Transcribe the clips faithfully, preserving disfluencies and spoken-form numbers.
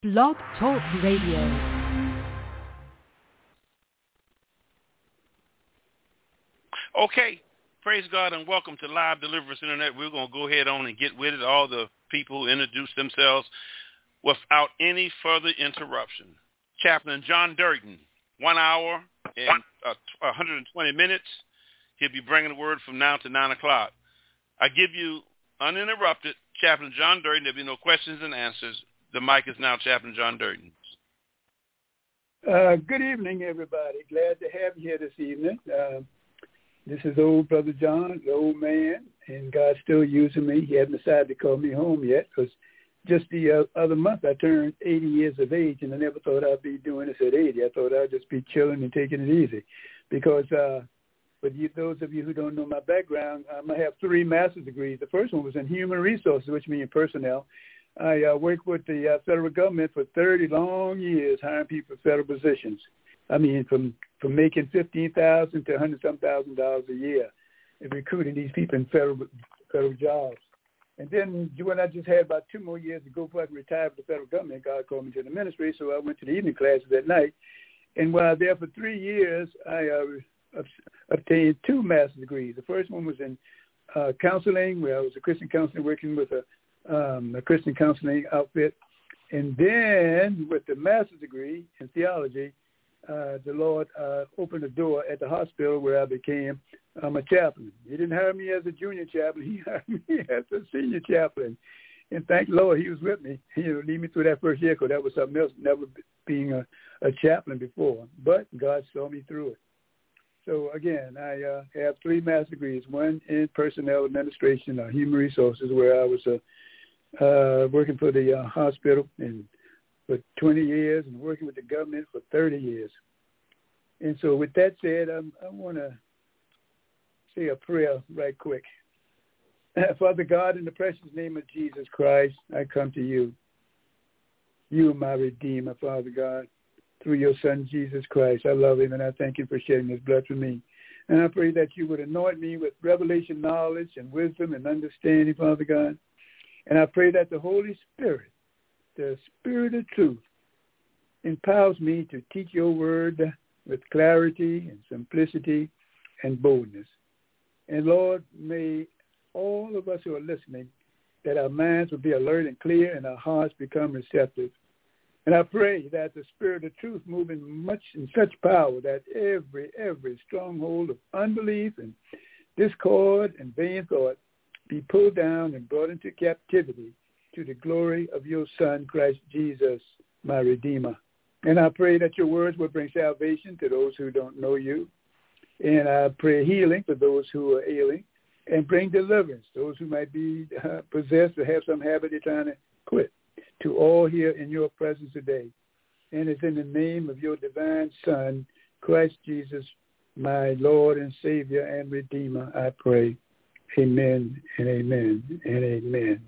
Blog Talk Radio. Okay, praise God and welcome to Live Deliverance Internet. We're going to go ahead on and get with it. All the people who introduce themselves without any further interruption. Chaplain John Durden, one hour and uh, one hundred twenty minutes. He'll be bringing the word from now to nine o'clock. I give you uninterrupted Chaplain John Durden. There'll be no questions and answers. The mic is now Chaplain John Durden. Uh, good evening, everybody. Glad to have you here this evening. Uh, This is old Brother John, the old man, and God's still using me. He hasn't decided to call me home yet because just the uh, other month I turned eighty years of age, and I never thought I'd be doing this at eighty. I thought I'd just be chilling and taking it easy because uh, for you, those of you who don't know my background, um, I have three master's degrees. The first one was in human resources, which means personnel. I uh, worked with the uh, federal government for thirty long years, hiring people for federal positions. I mean, from, from making fifteen thousand dollars to one hundred some thousand dollars a year and recruiting these people in federal federal jobs. And then when I just had about two more years to go before I could retire from the federal government, God called me to the ministry, so I went to the evening classes at night. And while I was there for three years, I uh, obtained two master's degrees. The first one was in uh, counseling, where I was a Christian counselor working with a, um, a Christian counseling outfit. And then with the master's degree in theology, Uh, the Lord uh, opened the door at the hospital where I became um, a chaplain. He didn't hire me as a junior chaplain. He hired me as a senior chaplain. And thank the Lord he was with me. He would lead me through that first year because that was something else, never being a, a chaplain before. But God saw me through it. So, again, I uh, have three master's degrees, one in personnel administration, uh, human resources, where I was uh, uh, working for the uh, hospital and for twenty years and working with the government for thirty years. And so with that said, I'm, I want to say a prayer right quick. Father God, in the precious name of Jesus Christ, I come to you. You are my Redeemer, Father God, through your Son, Jesus Christ. I love him, and I thank you for shedding his blood for me. And I pray that you would anoint me with revelation knowledge and wisdom and understanding, Father God. And I pray that the Holy Spirit, the Spirit of truth, empowers me to teach your word with clarity and simplicity and boldness. And Lord, may all of us who are listening, that our minds will be alert and clear and our hearts become receptive. And I pray that the Spirit of truth move in much in such power that every, every stronghold of unbelief and discord and vain thought be pulled down and brought into captivity to the glory of your Son, Christ Jesus, my Redeemer. And I pray that your words will bring salvation to those who don't know you. And I pray healing for those who are ailing and bring deliverance, those who might be uh, possessed or have some habit they're trying to quit, to all here in your presence today. And it's in the name of your divine Son, Christ Jesus, my Lord and Savior and Redeemer, I pray. Amen and amen and amen.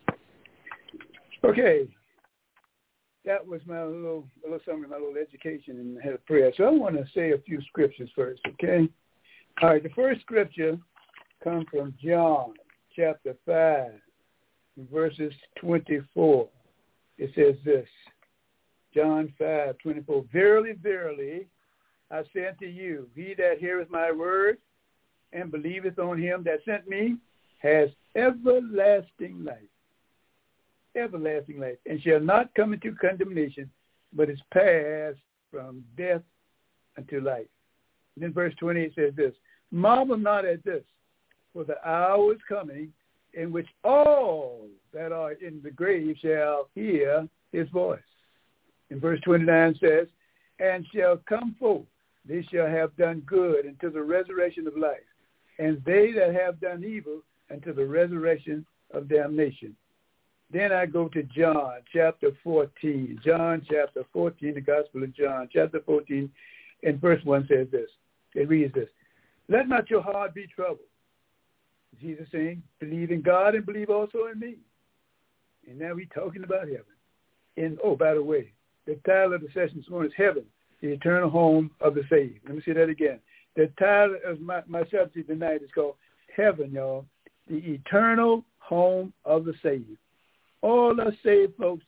Okay, that was my little, little something, my little education and had a prayer. So I want to say a few scriptures first, okay? All right, the first scripture comes from John chapter five, verses twenty-four. It says this, John five, twenty-four, Verily, verily, I say unto you, he that heareth my word and believeth on him that sent me has everlasting life. Everlasting life, and shall not come into condemnation, but is passed from death unto life. And then verse twenty-eight says this, Marvel not at this, for the hour is coming in which all that are in the grave shall hear his voice. And verse twenty-nine says, And shall come forth, they shall have done good until the resurrection of life, and they that have done evil until the resurrection of damnation. Then I go to John chapter fourteen. John chapter fourteen, the Gospel of John chapter fourteen, and verse one says this. It reads this. Let not your heart be troubled. Jesus saying, believe in God and believe also in me. And now we're talking about heaven. And, oh, by the way, the title of the session this morning is Heaven, the Eternal Home of the Saved. Let me say that again. The title of my, my subject tonight is called Heaven, y'all, the Eternal Home of the Saved. All us saved folks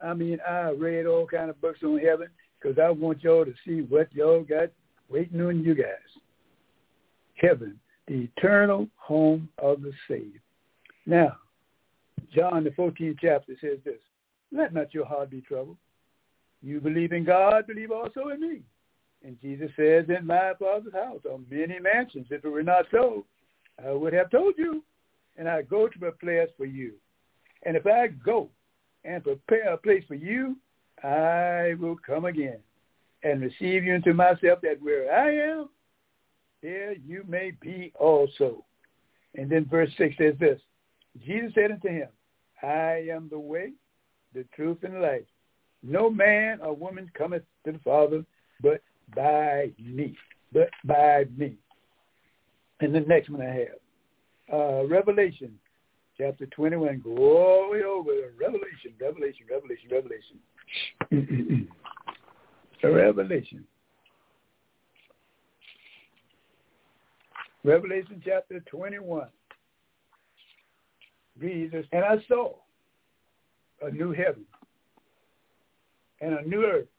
I mean, I read all kind of books on heaven because I want y'all to see what y'all got waiting on you guys. Heaven, the eternal home of the saved. Now, John, the fourteenth chapter says this, let not your heart be troubled. You believe in God, believe also in me. And Jesus says, in my Father's house are many mansions. If it were not so, I would have told you. And I go to prepare a place for you. And if I go and prepare a place for you, I will come again and receive you into myself, that where I am, there you may be also. And then verse six says this, Jesus said unto him, I am the way, the truth, and the life. No man or woman cometh to the Father but by me, but by me. And the next one I have, uh, Revelation chapter twenty-one. Go all the way over to Revelation, Revelation, Revelation, Revelation. Revelation. Revelation chapter twenty-one. Jesus, and I saw a new heaven and a new earth.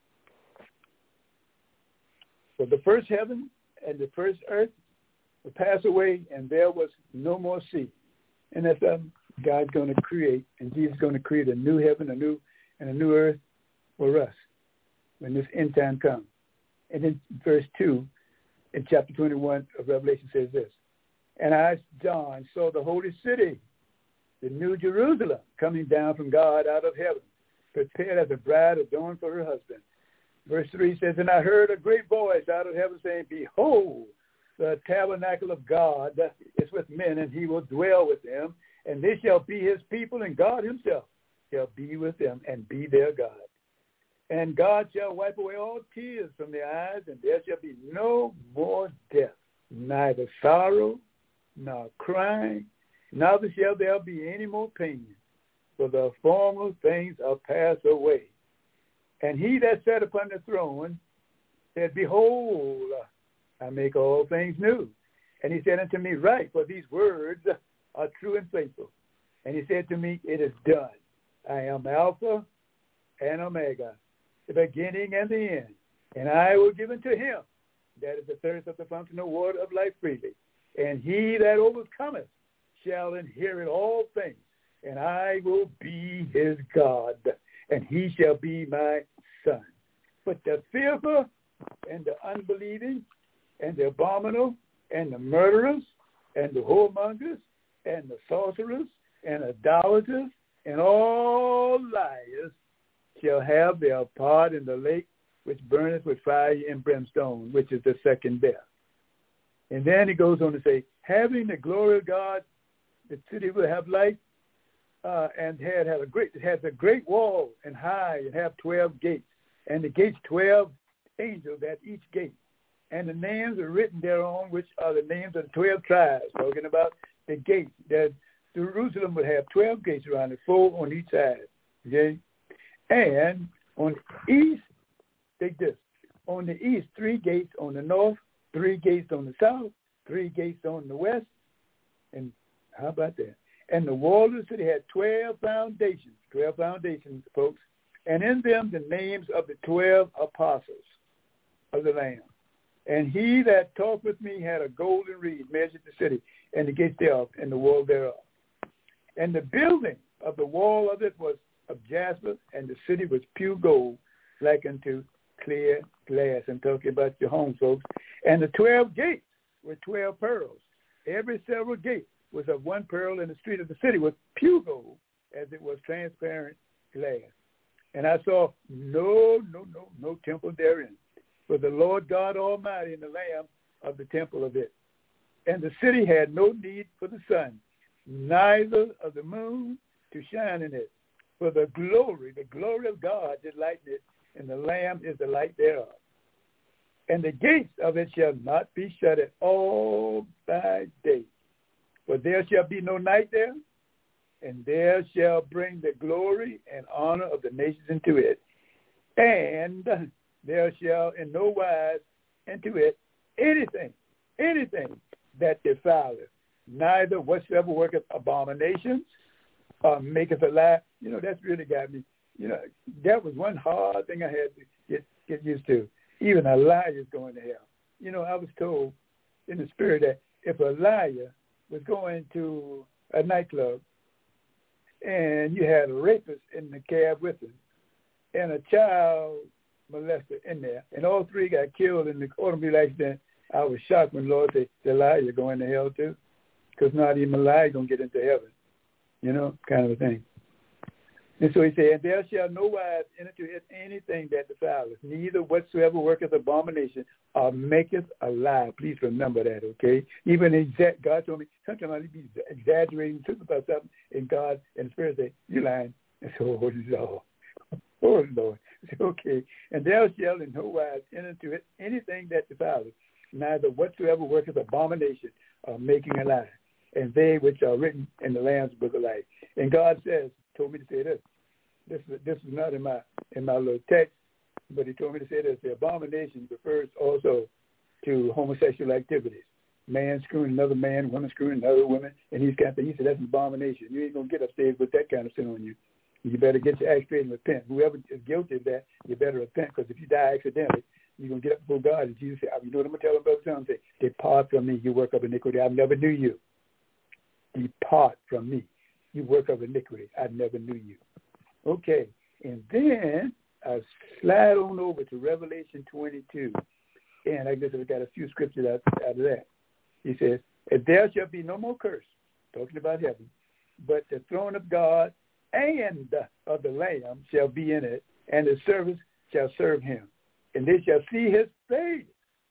For the first heaven and the first earth will pass away, and there was no more sea. And that's um, God's going to create, and Jesus is going to create a new heaven, a new and a new earth for us when this end time comes. And then verse two in chapter twenty-one of Revelation says this, and I, John, saw the holy city, the new Jerusalem, coming down from God out of heaven, prepared as a bride adorned for her husband. Verse three says, and I heard a great voice out of heaven saying, behold, the tabernacle of God is with men, and he will dwell with them, and they shall be his people, and God himself shall be with them and be their God. And God shall wipe away all tears from their eyes, and there shall be no more death, neither sorrow, nor crying, neither shall there be any more pain, for the former things are passed away. And he that sat upon the throne said, behold, I make all things new. And he said unto me, write, for these words are true and faithful. And he said to me, it is done. I am Alpha and Omega, the beginning and the end. And I will give unto him that is the thirst of the fountain of water of life freely. And he that overcometh shall inherit all things. And I will be his God, and he shall be my son. But the fearful and the unbelieving and the abominable and the murderers and the whoremongers and the sorcerers and idolaters and all liars shall have their part in the lake which burneth with fire and brimstone, which is the second death. And then he goes on to say, having the glory of God, the city will have light, uh, and had, had a great, it has a great wall and high, and have twelve gates, and the gates twelve angels at each gate. And the names are written thereon, which are the names of the twelve tribes, talking about the gates. That Jerusalem would have twelve gates around it, four on each side. Okay? And on the east, take this, on the east, three gates on the north, three gates on the south, three gates on the west. And how about that? And the wall of the city had twelve foundations, twelve foundations, folks. And in them the names of the twelve apostles of the Lamb. And he that talked with me had a golden reed, measured the city, and the gates thereof, and the wall thereof. And the building of the wall of it was of jasper, and the city was pure gold, like unto clear glass. I'm talking about your home, folks. And the twelve gates were twelve pearls. Every several gate was of one pearl, and the street of the city was pure gold, as it was transparent glass. And I saw no, no, no, no temple therein, for the Lord God Almighty and the Lamb of the temple of it. And the city had no need for the sun, neither of the moon to shine in it. For the glory, the glory of God did lighten it, and the Lamb is the light thereof. And the gates of it shall not be shut at all by day, for there shall be no night there, and there shall bring the glory and honor of the nations into it. And there shall in no wise into it anything, anything that defileth, neither whatsoever worketh abominations, or maketh a lie. You know, that's really got me. You know, that was one hard thing I had to get, get used to. Even a liar is going to hell. You know, I was told in the spirit that if a liar was going to a nightclub and you had a rapist in the cab with him and a child molester in there, and all three got killed in the automobile accident, I was shocked when the Lord said, the liar going to hell too, because not even a liar going to get into heaven, you know, kind of a thing. And so he said, and there shall no wise enter into anything that defileth, neither whatsoever worketh abomination or maketh a lie. Please remember that, okay? Even exact, God told me, sometimes I be exaggerating, talking about something, and God and the Spirit say, you're lying. And so, oh, Lord. Oh, Lord. I said, okay. And thou shalt in no wise enter into it anything that defileth, neither whatsoever worketh abomination or making a lie. And they which are written in the Lamb's book of life. And God says, told me to say this. This is this is not in my in my little text, but he told me to say this. The abomination refers also to homosexual activities. Man screwing another man, woman screwing another woman, and he's got the, he said that's an abomination. You ain't gonna get upstairs with that kind of sin on you. You better get your act straight and repent. Whoever is guilty of that, you better repent, because if you die accidentally, you're gonna get up before God and Jesus say, you know what I'm gonna tell him, brother John? Say, depart from me, you work of iniquity. I never knew you. Depart from me. You work of iniquity. I never knew you. Okay, and then I slide on over to Revelation twenty-two, and I guess I've got a few scriptures out, out of that. He says, and there shall be no more curse, talking about heaven, but the throne of God and of the Lamb shall be in it, and the servants shall serve him. And they shall see his face,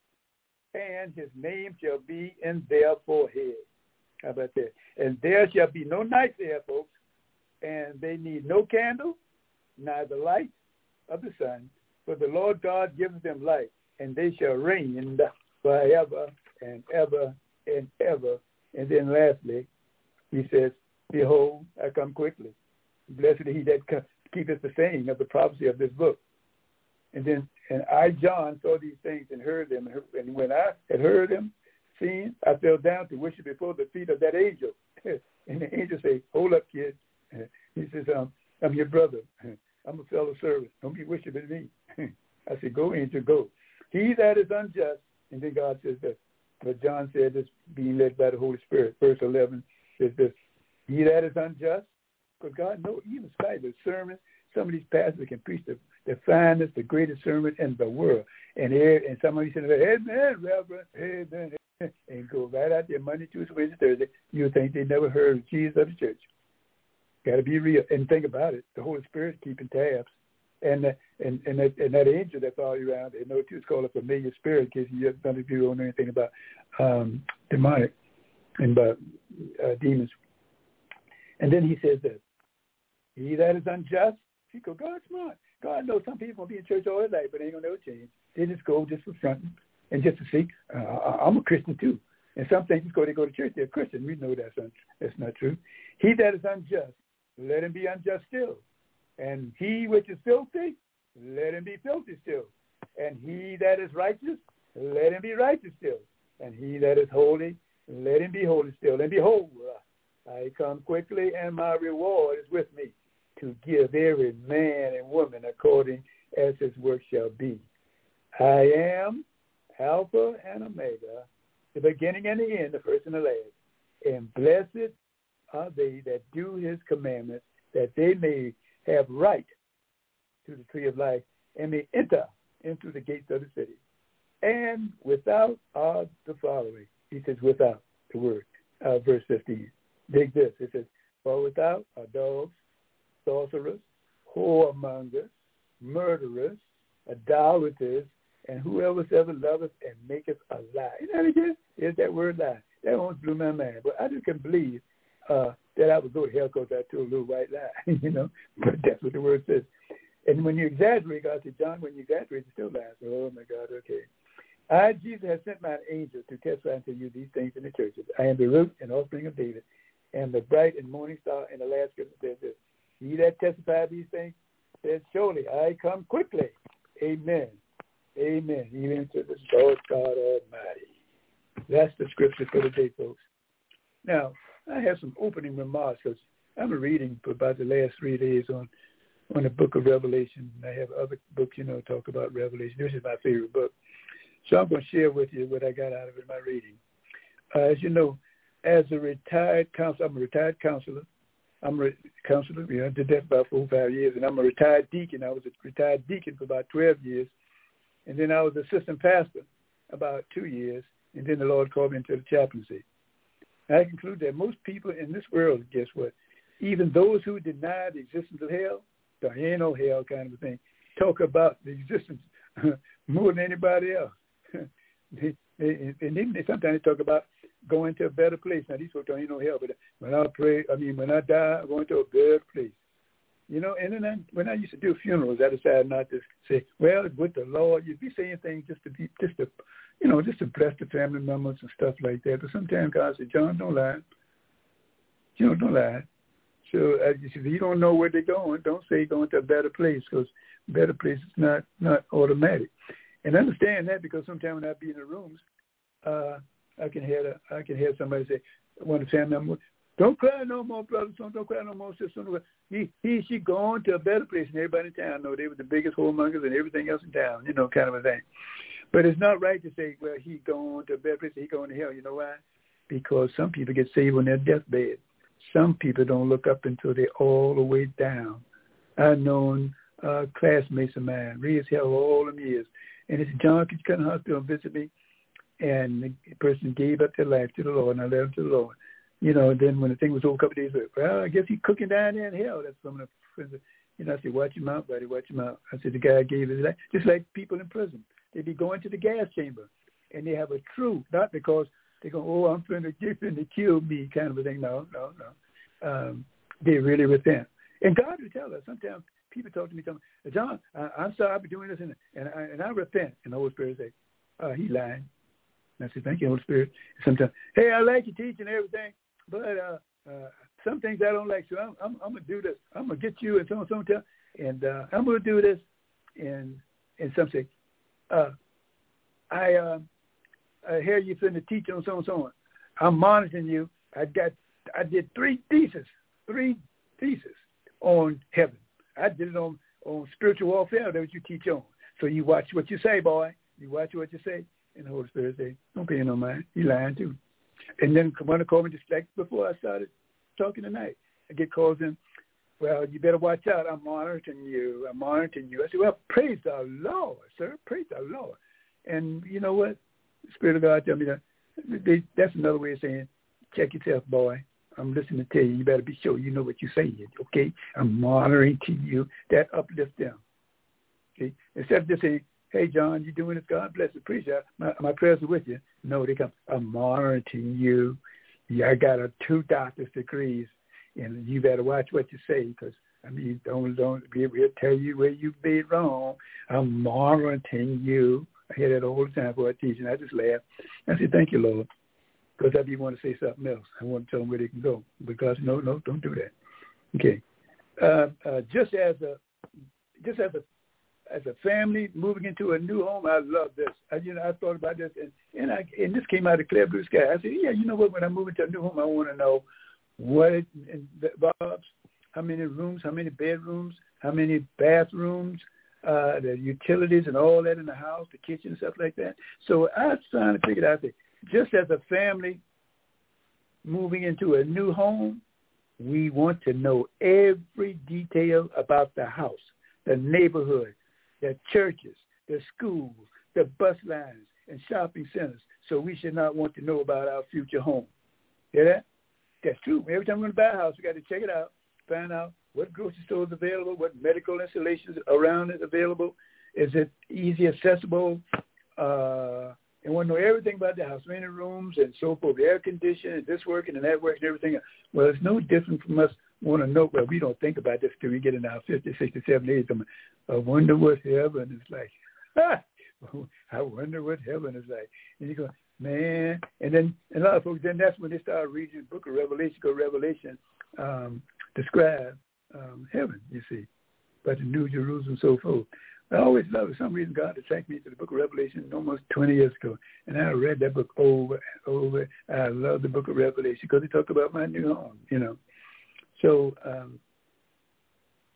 and his name shall be in their forehead. How about that? And there shall be no night there, folks, and they need no candle, neither light of the sun, for the Lord God gives them light, and they shall reign forever and ever and ever. And then lastly, he says, behold, I come quickly. Blessed is he that keepeth the saying of the prophecy of this book. And then, and I, John, saw these things and heard them. And when I had heard them, seen, I fell down to worship before the feet of that angel. And the angel said, hold up, kid. He says, um, I'm your brother. I'm a fellow servant. Don't be worshiping me. I said, go, angel, go. He that is unjust, and then God says this. But John said this, being led by the Holy Spirit. Verse eleven says this, he that is unjust, because God knows, even despite the sermon, some of these pastors can preach the, the finest, the greatest sermon in the world. And and somebody said, amen, Reverend, amen, amen, and go right out there Monday, Tuesday, Wednesday, Thursday. You think they never heard of Jesus of the church. Got to be real. And think about it. The Holy Spirit's keeping tabs. And uh, and and that, and that angel that's all around, they know too, it's called a familiar spirit, in case you none of you don't know anything about um, demonic and about uh, demons. And then he says this, he that is unjust, he go, God's smart. God knows some people will be in church all their life, but they ain't going to never change. They just go just for fronting and just to see, uh, I'm a Christian too. And some things just go, they go to church, they're a Christian. We know that's, un- that's not true. He that is unjust, let him be unjust still. And he which is filthy, let him be filthy still. And he that is righteous, let him be righteous still. And he that is holy, let him be holy still. And behold, I come quickly, and my reward is with me, to give every man and woman according as his work shall be. I am Alpha and Omega, the beginning and the end, the first and the last. And blessed are they that do his commandments, that they may have right to the tree of life and may enter into the gates of the city. And without are the following. He says without, the word, uh, verse fifteen. Dig this. It says, for without are dogs, sorcerers, whoremongers, murderers, idolaters, and whoever loveth and maketh a lie. You know what it is? It's that word lie. That almost blew my mind. But I just couldn't believe uh, that I would go to hell because I told a little white lie, you know. But that's what the word says. And when you exaggerate, God said, John, when you exaggerate, it still lies. Oh, my God, okay. I, Jesus, have sent my angel to testify unto you these things in the churches. I am the root and offspring of David, and the bright and morning star. And the last scripture says this, he that testified these things says, surely I come quickly. Amen. Amen. Even to the Lord God Almighty. That's the scripture for today, folks. Now, I have some opening remarks because I've been reading for about the last three days on, on the book of Revelation. I have other books, you know, talk about Revelation. This is my favorite book. So I'm going to share with you what I got out of it in my reading. Uh, as you know, as a retired counselor, I'm a retired counselor. I'm a counselor. You know, I did that for about four or five years. And I'm a retired deacon. I was a retired deacon for about twelve years. And then I was assistant pastor about two years. And then the Lord called me into the chaplaincy. I conclude that most people in this world, guess what? Even those who deny the existence of hell, there ain't no hell kind of a thing, talk about the existence more than anybody else. they, they, and even they, sometimes they talk about going to a better place. Now, these folks don't ain't no hell, but when I pray, I mean, when I die, I'm going to a better place. You know, and then I, when I used to do funerals, I decided not to say, well, with the Lord, you'd be saying things just to be, just to, you know, just to bless the family members and stuff like that. But sometimes God said, John, don't lie. You know, don't lie. So uh, if you don't know where they're going, don't say going to a better place, because better place is not, not automatic. And understand that, because sometimes when I be in the rooms, uh, I can hear the, I can hear somebody say, one of the family members, don't cry no more, brother, son, don't cry no more, sister. Don't cry. He, he, she going to a better place, and everybody in town know they were the biggest whoremongers and everything else in town, you know, kind of a thing. But it's not right to say, well, he going to a better place, he going to hell. You know why? Because some people get saved on their deathbed. Some people don't look up until they're all the way down. I've known uh, classmates of mine, raised hell all them years. And it's John, could you come to the hospital and visit me? And the person gave up their life to the Lord, and I led them to the Lord. You know, and then when the thing was over a couple of days later, well, I guess he's cooking down there in hell. That's some of the friends. You know, I said, watch him out, buddy, watch him out. I said, the guy gave his life. Just like people in prison. They be going to the gas chamber, and they have a truth, not because they go, oh, I'm finna get finna kill me kind of a thing. No, no, no. Um, they really repent. And God will tell us. Sometimes people talk to me, tell me, John, I, I'm sorry, I've been doing this, and, and, I, and I repent. And the Holy Spirit say, oh, he's lying. And I say, thank you, Holy Spirit. Sometimes, hey, I like your teaching and everything, but uh, uh, some things I don't like, so I'm, I'm, I'm going to do this. I'm going to get you and so on, so on, and uh, I'm going to do this. And and some say, uh, I, uh, I hear you finna teach on so and so on. I'm monitoring you. I got, I did three theses, three theses on heaven. I did it on, on spiritual warfare. That's what you teach on. So you watch what you say, boy. You watch what you say. And the Holy Spirit say, don't pay no mind. You lying too. And then one to call me just like before I started talking tonight. I get calls in, well, you better watch out. I'm monitoring you. I'm monitoring you. I said, well, praise the Lord, sir. Praise the Lord. And you know what? The Spirit of God tell me that. They, that's another way of saying, check yourself, boy. I'm listening to tell you. You better be sure you know what you're saying, okay? I'm monitoring to you. That uplifts them. Okay? Instead of just saying, hey, John, you doing this? God bless you. Appreciate it. My, my prayers are with you. No, they come, I'm monitoring you. Yeah, I got a two doctor's degrees, and you better watch what you say, because, I mean, don't, don't be able to tell you where you did wrong. I'm monitoring you. I hear that all the time for a teaching. I just laugh. I say, thank you, Lord, because I be want to say something else. I want to tell them where they can go, because, no, no, don't do that. Okay. Uh, uh, just as a, just as a, As a family moving into a new home, I love this. I, you know, I thought about this, and and, I, and this came out of clear blue sky. I said, yeah, you know what? When I move into a new home, I want to know what it involves, how many rooms, how many bedrooms, how many bathrooms, uh, the utilities and all that in the house, the kitchen and stuff like that. So I was trying to figure it out. That just as a family moving into a new home, we want to know every detail about the house, the neighborhood, the churches, the schools, the bus lines, and shopping centers. So we should not want to know about our future home. Hear that? That's true. Every time we're going to buy a house, we got to check it out, find out what grocery stores are available, what medical installations around it available. Is it easy accessible? Uh, and want to know everything about the house, many rooms and so forth, air conditioning, this working and that working, everything else. Well, it's no different from us want to know, well, we don't think about this till we get in our fifty, sixty, seventy, eighty. I wonder what heaven is like. I wonder what heaven is like. And you go, man. And then and a lot of folks, then that's when they start reading the book of Revelation, go Revelation, um, describe um, heaven, you see, but the New Jerusalem and so forth. I always love it. For some reason, God attacked me to the book of Revelation almost twenty years ago. And I read that book over and over. I love the book of Revelation because it talks about my new home, you know. So um,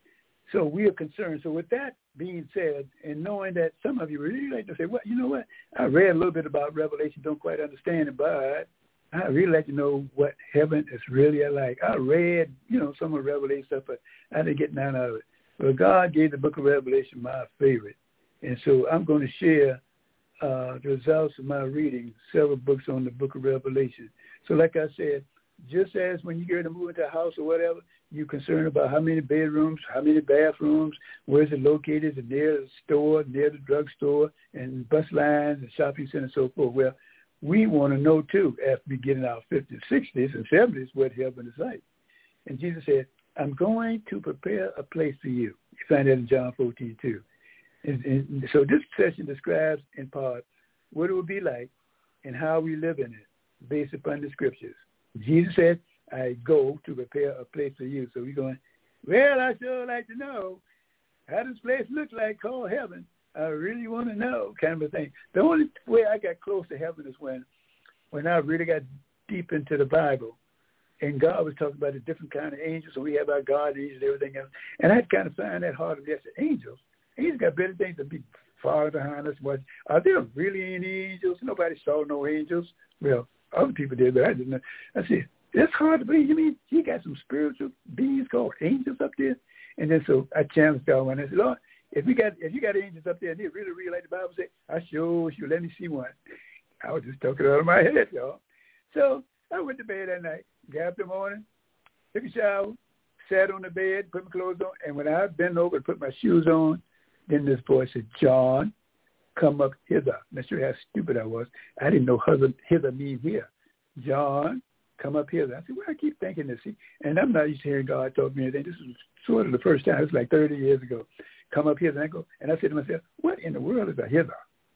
So we are concerned. So with that being said, and knowing that some of you really like to say, well, you know what? I read a little bit about Revelation, don't quite understand it, but I really like to know what heaven is really like. I read, you know, some of the Revelation stuff, but I didn't get none out of it. Well, God gave the book of Revelation my favorite. And so I'm going to share uh, the results of my reading, several books on the book of Revelation. So like I said, just as when you get to move into a house or whatever, you're concerned about how many bedrooms, how many bathrooms, where is it located, is it near the store, near the drugstore, and bus lines and shopping centers and so forth. Well, we want to know, too, after we get in our fifties, sixties, and seventies, what heaven is like. And Jesus said, I'm going to prepare a place for you. You find that in John fourteen, two. And, and so this session describes, in part, what it will be like and how we live in it based upon the scriptures. Jesus said, I go to prepare a place for you. So we're going, well, I sure like to know how this place looks like called heaven. I really want to know, kind of a thing. The only way I got close to heaven is when, when I really got deep into the Bible, and God was talking about the different kind of angels, so we have our guardians and everything else. And I kind of find that hard to guess. Angels, angels got better things to be far behind us. What are there really any angels? Nobody saw no angels. Well, other people did, but I didn't know. I said, it's hard to believe. You mean you got some spiritual beings called angels up there? And then so I challenged God one. I said, Lord, if we got if you got angels up there and they really, really like the Bible say, I sure you let me see one. I was just talking out of my head, y'all. So I went to bed that night, got up in the morning, took a shower, sat on the bed, put my clothes on, and when I bent over and put my shoes on, then this voice said, John, come up hither. I'm not sure how stupid I was. I didn't know hither, hither mean here. John, come up hither. I said, well, I keep thinking this. And I'm not used to hearing God talk to me anything. This is sort of the first time. It was like thirty years ago. Come up hither. And I go, and I said to myself, what in the world is a hither?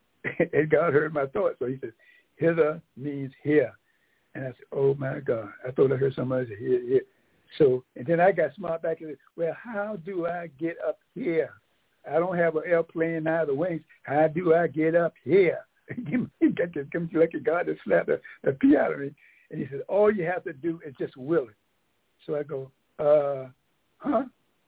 And God heard my thoughts. So he said, hither means here. And I said, oh, my God. I thought I heard somebody say here, here. So, and then I got smart back and said, well, how do I get up here? I don't have an airplane now, the wings. How do I get up here? He got to come to like a God that slapped a, a pea out of me. And he said, all you have to do is just will it. So I go, uh, huh?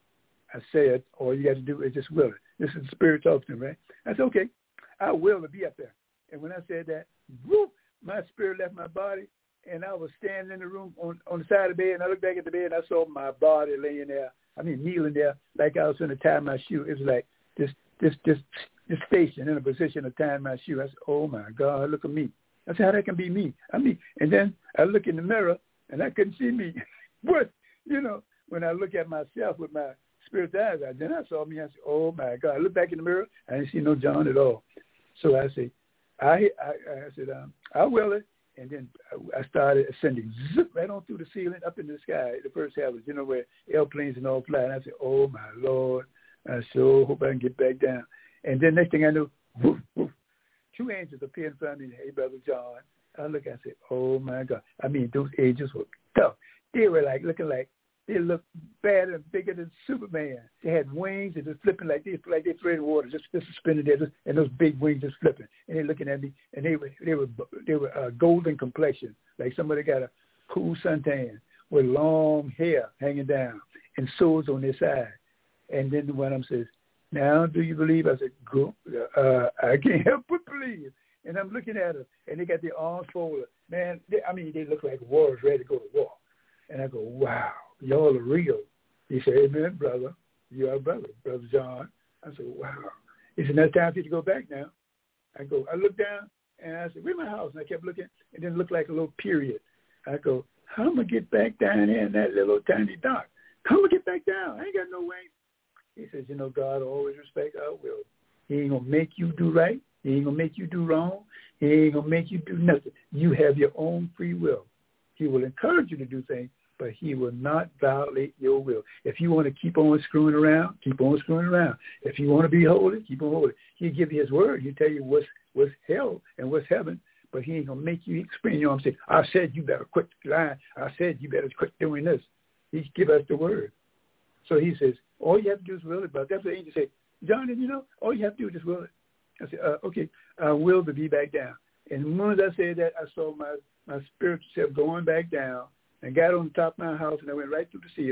I said, all you got to do is just will it. This is the Spirit talking to me, right? I said, okay, I will to be up there. And when I said that, whoop, my spirit left my body, and I was standing in the room on, on the side of the bed, and I looked back at the bed, and I saw my body laying there. I mean, kneeling there like I was going to tie my shoe. It was like this, this, this, this station in a position of tying my shoe. I said, oh, my God, look at me. I said, how that can be me? I mean, and then I look in the mirror, and I couldn't see me. But, you know, when I look at myself with my spirit's eyes, then I saw me. I said, oh, my God. I looked back in the mirror. I didn't see no John at all. So I said, I, I, I said, um, I will it. And then I started ascending, zip, right on through the ceiling, up in the sky, the first heavens, you know, where airplanes and all fly. And I said, oh, my Lord, I sure hope I can get back down. And then next thing I knew, woof, woof, two angels appeared in front of me. Hey, Brother John. I look, I said, oh, my God. I mean, those angels were tough. They were like looking like, they looked badder and bigger than Superman. They had wings and just flipping like this, like they threaded water, just, just suspended there, just, and those big wings just flipping. And they looking at me, and they were they were they were uh, golden complexion, like somebody got a cool suntan with long hair hanging down and swords on their side. And then one of them says, "Now, do you believe?" I said, "Go, uh, I can't help but believe." And I'm looking at her, and they got their arms folded. Man, they, I mean, they look like warriors ready to go to war. And I go, wow, y'all are real. He said, amen, brother. You are brother, Brother John. I said, wow. He said, now it's time for you to go back now. I go, I looked down, and I said, where's my house? And I kept looking, and then it looked like a little period. I go, how am I going to get back down there in that little tiny dock? How am I going to get back down? I ain't got no wings. He says, you know, God always respects our will. He ain't going to make you do right. He ain't going to make you do wrong. He ain't going to make you do nothing. You have your own free will. He will encourage you to do things, but he will not violate your will. If you want to keep on screwing around, keep on screwing around. If you want to be holy, keep on holy. He'll give you his word. He'll tell you what's, what's hell and what's heaven, but he ain't going to make you experience. You know what I'm saying? I said you better quit lying. I said you better quit doing this. He give us the word. So he says, all you have to do is will it. But that's what the angel said. John, did you know? All you have to do is just will it. I said, uh, okay, I will to be back down. And as soon as I said that, I saw my my spiritual self going back down and got on the top of my house, and I went right through the ceiling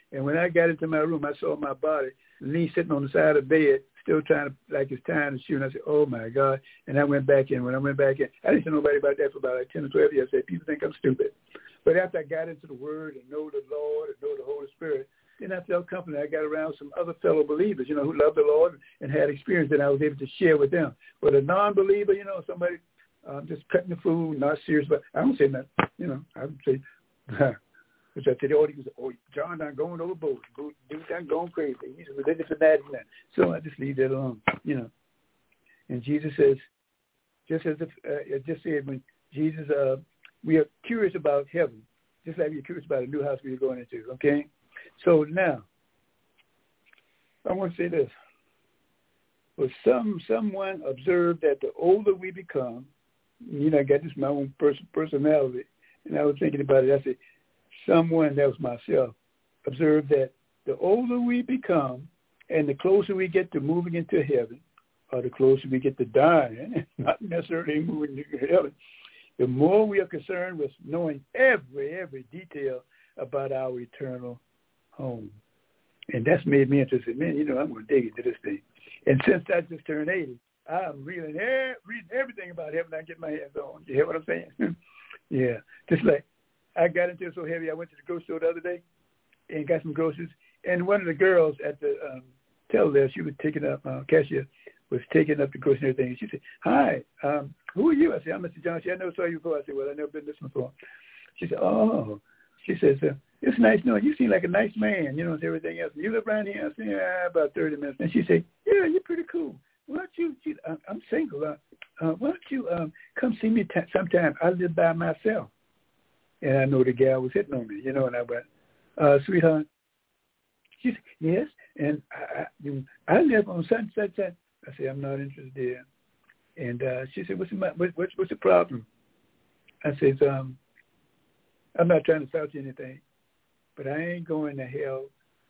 And when I got into my room, I saw my body, Lee sitting on the side of the bed, still trying to, like it's time to shoot. And I said, oh, my God. And I went back in. When I went back in, I didn't tell nobody about that for about like ten or twelve years. I said, people think I'm stupid. But after I got into the Word and know the Lord and know the Holy Spirit, then I felt comforted. I got around some other fellow believers, you know, who loved the Lord and had experience that I was able to share with them. But a non-believer, you know, somebody um, just cutting the food, not serious, but I don't say nothing. You know, I would say, which I said, the audience, oh, John done going overboard. Dude done going crazy. He's a religious fanatic now. So I just leave that alone, you know. And Jesus says, just as if, uh, I just said when Jesus, uh, we are curious about heaven, just like we're curious about a new house we're going into, okay? So now, I want to say this. Well, some someone observed that the older we become, you know, I got this my own pers- personality, and I was thinking about it. I said, someone, that was myself, observed that the older we become and the closer we get to moving into heaven, or the closer we get to dying, not necessarily moving into heaven, the more we are concerned with knowing every, every detail about our eternal home. And that's made me interested. Man, you know, I'm going to dig into this thing. And since I just turned eighty, I'm reading, reading everything about heaven I get my hands on. You hear what I'm saying? Yeah. Just like I got into it so heavy, I went to the grocery store the other day and got some groceries. And one of the girls at the um, teller there, she was taking up, uh, cashier, was taking up the groceries and everything. And she said, hi, um, who are you? I said, I'm Mister John. She said, I never saw you before. I said, well, I've never been this before. She said, oh. She says, uh, it's nice knowing you. Seem like a nice man, you know, and everything else. You live around here? I said, yeah, about thirty minutes. And she said, yeah, you're pretty cool. Why don't you, she, uh, I'm single. Uh, uh, why don't you um, come see me t- sometime? I live by myself. And I know the gal was hitting on me, you know, and I went, uh, sweetheart. She said, yes. And I, I, you, I live on such and such such. I said, I'm not interested. And uh, she said, what's the, what, what's, what's the problem? I said, um, I'm not trying to sell you anything, but I ain't going to hell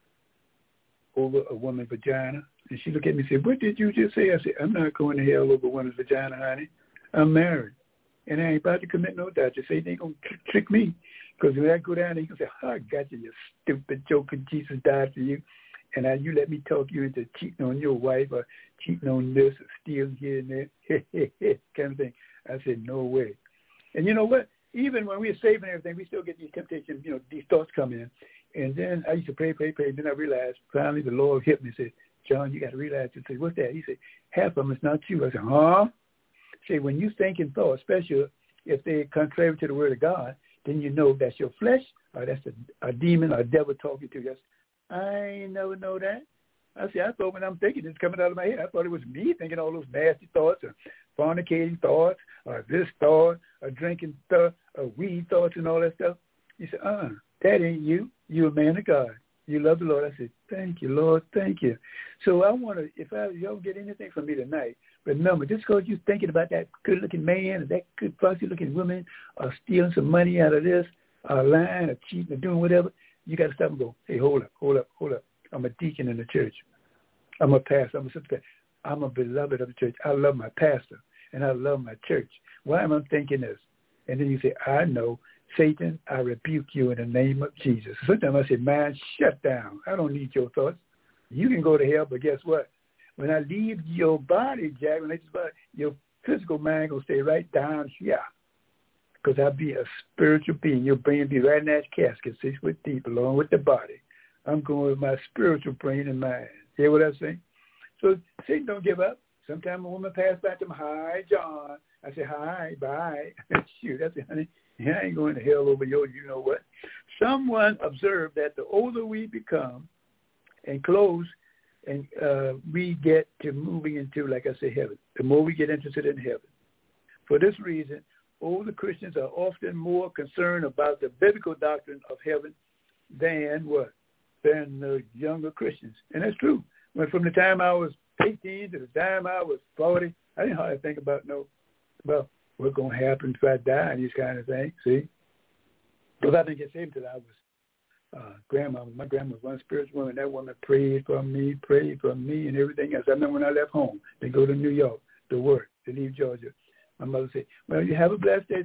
over a woman's vagina. And she looked at me and said, what did you just say? I said, I'm not going to hell over a woman's vagina, honey. I'm married. And I ain't about to commit no doubt. You say they going to trick me. Because when I go down there, you can say, oh, I got you, you stupid joker. Jesus died for you. And I, you let me talk you into cheating on your wife or cheating on this or stealing here and there, kind of thing. I said, no way. And you know what? Even when we're saving everything, we still get these temptations, you know, these thoughts come in. And then I used to pray, pray, pray. And then I realized, finally, the Lord hit me and said, John, you got to realize. I said, what's that? He said, half of them is not you. I said, huh? Say, when you think in thought, especially if they're contrary to the word of God, then you know that's your flesh or that's a, a demon or a devil talking to you. That's, I ain't never know that. I said, I thought when I'm thinking it's coming out of my head, I thought it was me thinking all those nasty thoughts or fornicating thoughts or this thought or drinking thought or weed thoughts and all that stuff. He said, uh, that ain't you. You a man of God. You love the Lord. I said, thank you, Lord. Thank you. So I want to, if I, you don't get anything from me tonight, remember, just because you're thinking about that good-looking man or that good, fussy-looking woman or stealing some money out of this or lying or cheating or doing whatever, you got to stop and go, hey, hold up, hold up, hold up. I'm a deacon in the church. I'm a pastor. I'm a sister. I'm a beloved of the church. I love my pastor, and I love my church. Why am I thinking this? And then you say, I know. Satan, I rebuke you in the name of Jesus. Sometimes I say, man, shut down. I don't need your thoughts. You can go to hell, but guess what? When I leave your body, Jack, when I just body, your physical mind going to stay right down here. Because I'll be a spiritual being. Your brain be right in that casket, six foot deep, along with the body. I'm going with my spiritual brain and mind. Hear what I'm saying? So Satan don't give up. Sometimes a woman passed by to him, hi, John. I say, hi, bye. Shoot, I say, honey, I ain't going to hell over your you know what. Someone observed that the older we become and close and uh, we get to moving into, like I say, heaven, the more we get interested in heaven. For this reason, older Christians are often more concerned about the biblical doctrine of heaven than what? Than the younger Christians. And that's true. When from the time I was eighteen to the time I was forty, I didn't hardly think about no, about what's going to happen if I die and these kind of things, see? Because I didn't get saved until I was uh, grandma. My grandma was one spiritual woman. That woman prayed for me, prayed for me and everything else. I remember when I left home to go to New York to work, to leave Georgia. My mother said, well, you have a blessed day, son.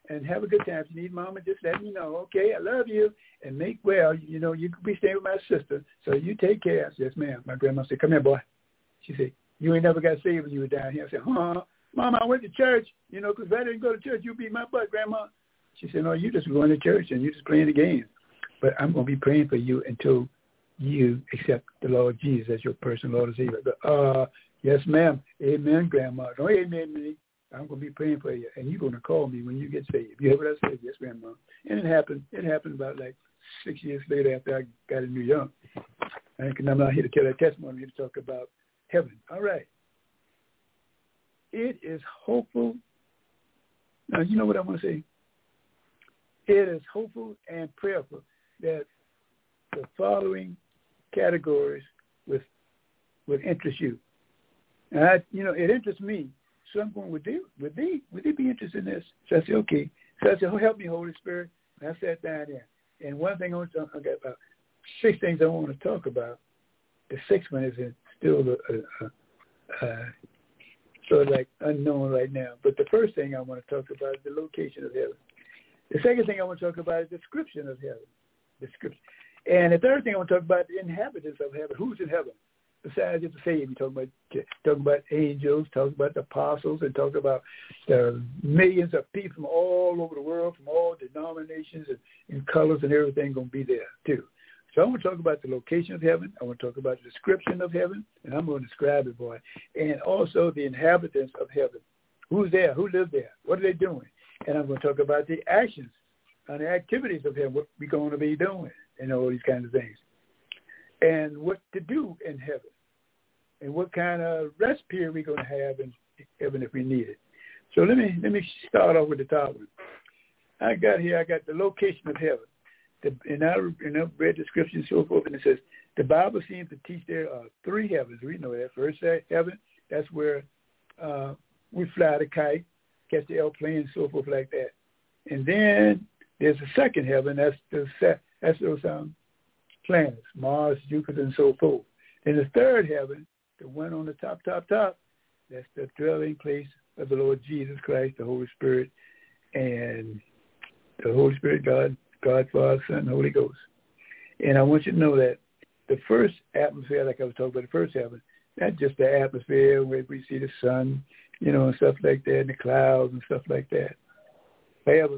and have a good time. If you need Mama, just let me know. Okay, I love you, and make well. You know, you could be staying with my sister, so you take care. I said, yes, ma'am. My grandma said, come here, boy. She said, you ain't never got saved when you were down here. I said, huh? Mama, I went to church, you know, because if I didn't go to church, you beat my butt, Grandma. She said, no, you just going to church, and you just playing the game. But I'm going to be praying for you until you accept the Lord Jesus as your personal Lord and Savior. But, uh, yes, ma'am. Amen, Grandma. Don't amen me. I'm going to be praying for you, and you're going to call me when you get saved. You hear what I said? Yes, Grandma. And it happened. It happened about like six years later after I got in New York. And I'm not here to tell that testimony. I'm here to talk about heaven. All right. It is hopeful. Now, you know what I want to say? It is hopeful and prayerful that the following categories will, will interest you. And I, you know, it interests me. So I'm going, would they, would they, would they be interested in this? So I said, okay. So I said, oh, help me, Holy Spirit. And I sat down there. And one thing I want to talk, I got about six things I want to talk about. The sixth one is still a, a, a, a sort of like unknown right now. But the first thing I want to talk about is the location of heaven. The second thing I want to talk about is the description of heaven. Description. And the third thing I want to talk about is the inhabitants of heaven. Who's in heaven? Besides just the Savior, we talk about talk about angels, talk about the apostles, and talk about the millions of people from all over the world, from all denominations and, and colors and everything going to be there too. So I want to talk about the location of heaven. I want to talk about the description of heaven, and I'm going to describe it, boy. And also the inhabitants of heaven. Who's there? Who lives there? What are they doing? And I'm going to talk about the actions and the activities of heaven, what we're going to be doing, and all these kinds of things. And what to do in heaven. And what kind of rest period we're going to have in heaven if we need it. So let me let me start off with the top one. I got here, I got the location of heaven. The, and I, and I read the scripture and so forth, and it says, the Bible seems to teach there are three heavens. We know that. First heaven, that's where uh, we fly the kite, catch the airplane, and so forth like that. And then there's a second heaven. That's the that's those um, planets, Mars, Jupiter, and so forth. And the third heaven, the one on the top, top, top, that's the dwelling place of the Lord Jesus Christ, the Holy Spirit, and the Holy Spirit, God, God, Father, Son, Holy Ghost. And I want you to know that the first atmosphere, like I was talking about, the first heaven, that's just the atmosphere where we see the sun, you know, and stuff like that, and the clouds and stuff like that. However,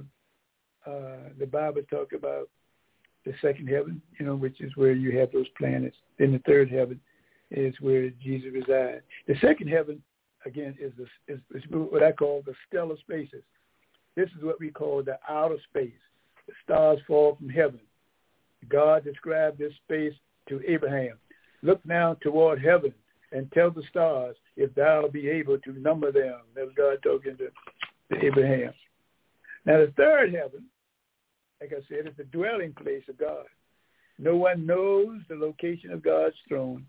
uh, the Bible talks about the second heaven, you know, which is where you have those planets. Then the third heaven is where Jesus resides. The second heaven, again, is, the, is, is what I call the stellar spaces. This is what we call the outer space. The stars fall from heaven. God described this space to Abraham. Look now toward heaven and tell the stars if thou be able to number them. That was God talking to, to Abraham. Now the third heaven, like I said, is the dwelling place of God. No one knows the location of God's throne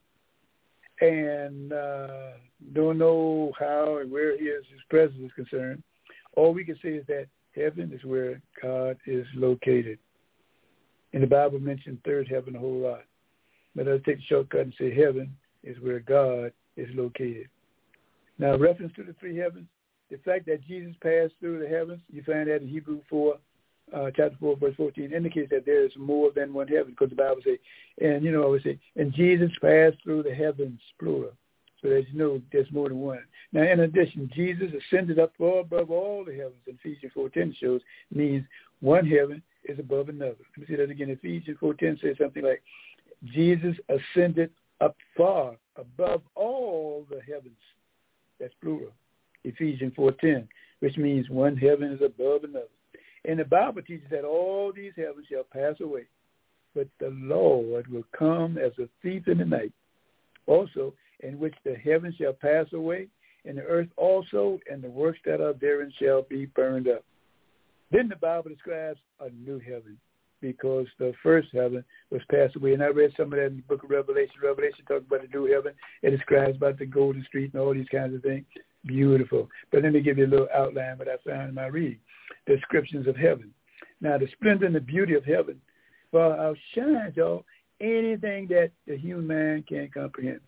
and uh, don't know how and where he is, his presence is concerned. All we can say is that heaven is where God is located. And the Bible mentioned third heaven a whole lot. But I'll take a shortcut and say heaven is where God is located. Now, reference to the three heavens, the fact that Jesus passed through the heavens, you find that in Hebrews four, uh, chapter four, verse fourteen, indicates that there is more than one heaven, because the Bible says, and you know, I would say, and Jesus passed through the heavens, plural. So as you know, there's more than one. Now, in addition, Jesus ascended up far above all the heavens. Ephesians four ten shows means one heaven is above another. Let me say that again. Ephesians four ten says something like, Jesus ascended up far above all the heavens. That's plural. Ephesians four ten, which means one heaven is above another. And the Bible teaches that all these heavens shall pass away, but the Lord will come as a thief in the night. Also, in which the heavens shall pass away, and the earth also, and the works that are therein shall be burned up. Then the Bible describes a new heaven, because the first heaven was passed away. And I read some of that in the book of Revelation. Revelation talks about the new heaven. It describes about the golden street and all these kinds of things. Beautiful. But let me give you a little outline of what I found in my reading. Descriptions of heaven. Now, the splendor and the beauty of heaven far outshines, y'all, anything that the human mind can comprehend.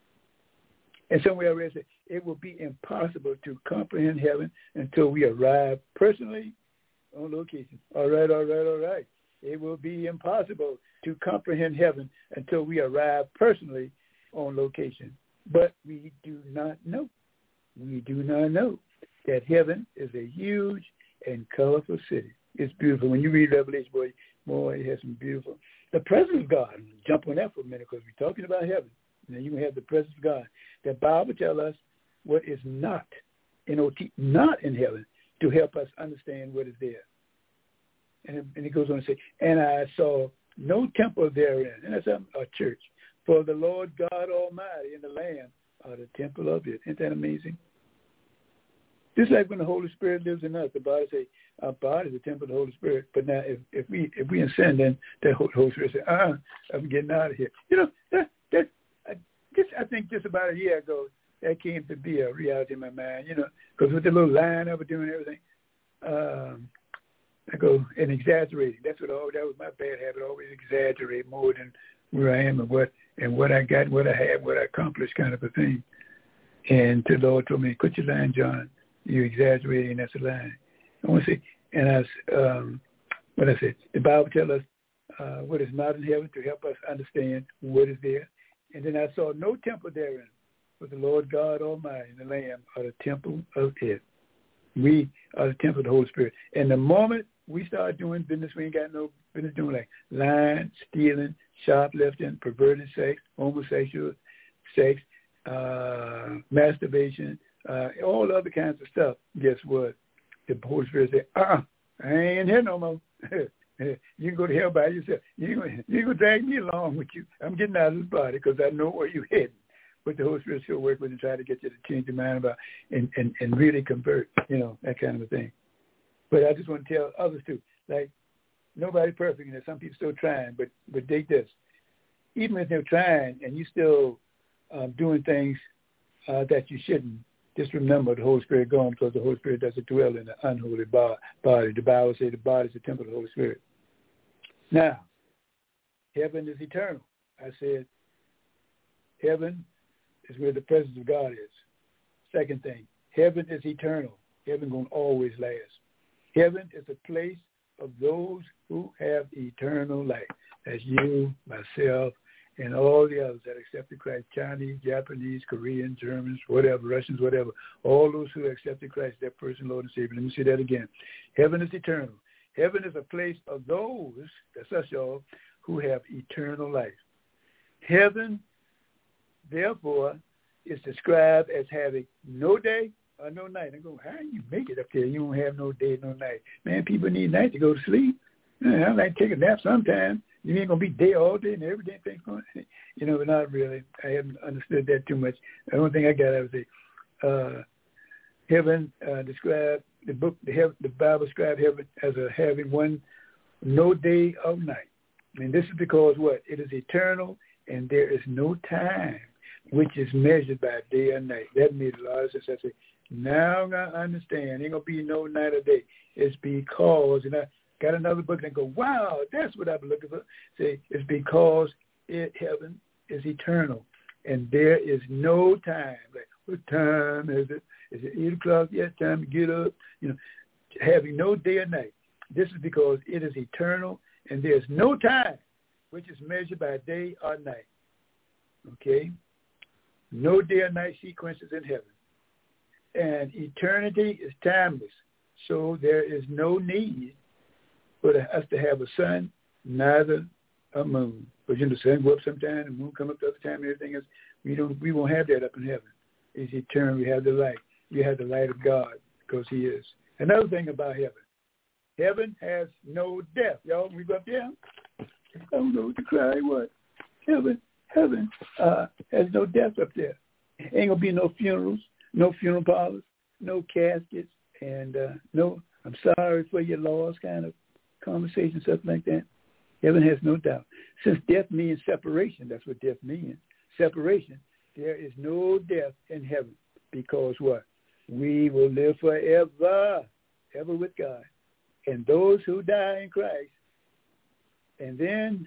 And somewhere I read that it will be impossible to comprehend heaven until we arrive personally on location. All right, all right, all right. It will be impossible to comprehend heaven until we arrive personally on location. But we do not know. We do not know that heaven is a huge and colorful city. It's beautiful. When you read Revelation, boy, boy, it has some beautiful. The presence of God. Jump on that for a minute because we're talking about heaven. Now you can have the presence of God. The Bible tells us what is not, N O T, not in heaven to help us understand what is there. And it, and it goes on to say, and I saw no temple therein, and that's a, a church, for the Lord God Almighty and the Lamb are the temple of it. Isn't that amazing? Just like when the Holy Spirit lives in us, the body say, our body is the temple of the Holy Spirit. But now if, if we if we in sin, then the Holy Spirit say, uh-uh, I'm getting out of here. You know, that, that I, just, I think just about a year ago, that came to be a reality in my mind, you know, because with the little line I was doing everything, um, I go and exaggerating. That's what all that was my bad habit. Always exaggerate more than where I am and what and what I got, what I have, what I accomplished, kind of a thing. And the Lord told me, "Quit your lying, John. You're exaggerating. That's a lie." I want to say, and I, um, what I said, the Bible tells us uh, what is not in heaven to help us understand what is there. And then I saw no temple therein, for the Lord God Almighty and the Lamb are the temple of it. We are the temple of the Holy Spirit. And the moment we start doing business, we ain't got no business doing like lying, stealing, shoplifting, perverted sex, homosexual sex, uh, masturbation, uh, all other kinds of stuff. Guess what? The Holy Spirit said, uh-uh, I ain't here no more. You can go to hell by yourself. You ain't gonna, you ain't gonna drag me along with you. I'm getting out of this body because I know where you're heading. But the Holy Spirit still work with and try to get you to change your mind about and, and, and really convert, you know, that kind of a thing. But I just want to tell others too, like nobody perfect, and there's some people still trying, but but dig this. Even if they're trying and you still um, doing things uh, that you shouldn't, just remember the Holy Spirit gone because the Holy Spirit doesn't dwell in the unholy body. The Bible says the body is the temple of the Holy Spirit. Now, heaven is eternal. I said heaven is where the presence of God is. Second thing, heaven is eternal. Heaven going to always last. Heaven is a place of those who have eternal life. That's you, myself, and all the others that accepted Christ, Chinese, Japanese, Korean, Germans, whatever, Russians, whatever, all those who accepted Christ, their personal Lord and Savior. Let me say that again. Heaven is eternal. Heaven is a place of those, that's us y'all, who have eternal life. Heaven, therefore, is described as having no day or no night. I go, how do you make it up there? You don't have no day, no night. Man, people need night to go to sleep. Man, I like to take a nap sometime. You ain't going to be day all day and every day thing's going to, you know, but not really. I haven't understood that too much. The only thing I got out of it, uh, heaven uh, described, the book, the, heaven, the Bible described heaven as a having one, no day or night. I mean, this is because what? It is eternal and there is no time, which is measured by day or night. That made a lot of sense. I say, now I understand. Ain't going to be no night or day. It's because, and I got another book and I go, wow, that's what I've been looking for. Say, it's because it, heaven is eternal and there is no time. Like, what time is it? Is it eight o'clock? Yes, time to get up. You know, having no day or night. This is because it is eternal and there's no time, which is measured by day or night. Okay? No day or night sequences in heaven. And eternity is timeless. So there is no need for us to have a sun, neither a moon. Because you know, the sun go up sometime, the moon come up the other time, and everything else. We don't. We won't have that up in heaven. It's eternal. We have the light. We have the light of God because He is. Another thing about heaven, heaven has no death. Y'all, we go up there. I don't know what to cry. What? Heaven, heaven uh, has no death up there. Ain't gonna be no funerals, no funeral parlors, no caskets, and uh, no. I'm sorry for your loss kind of conversation, stuff like that. Heaven has no doubt. Since death means separation, that's what death means. Separation. There is no death in heaven because what? We will live forever, ever with God. And those who die in Christ, and then,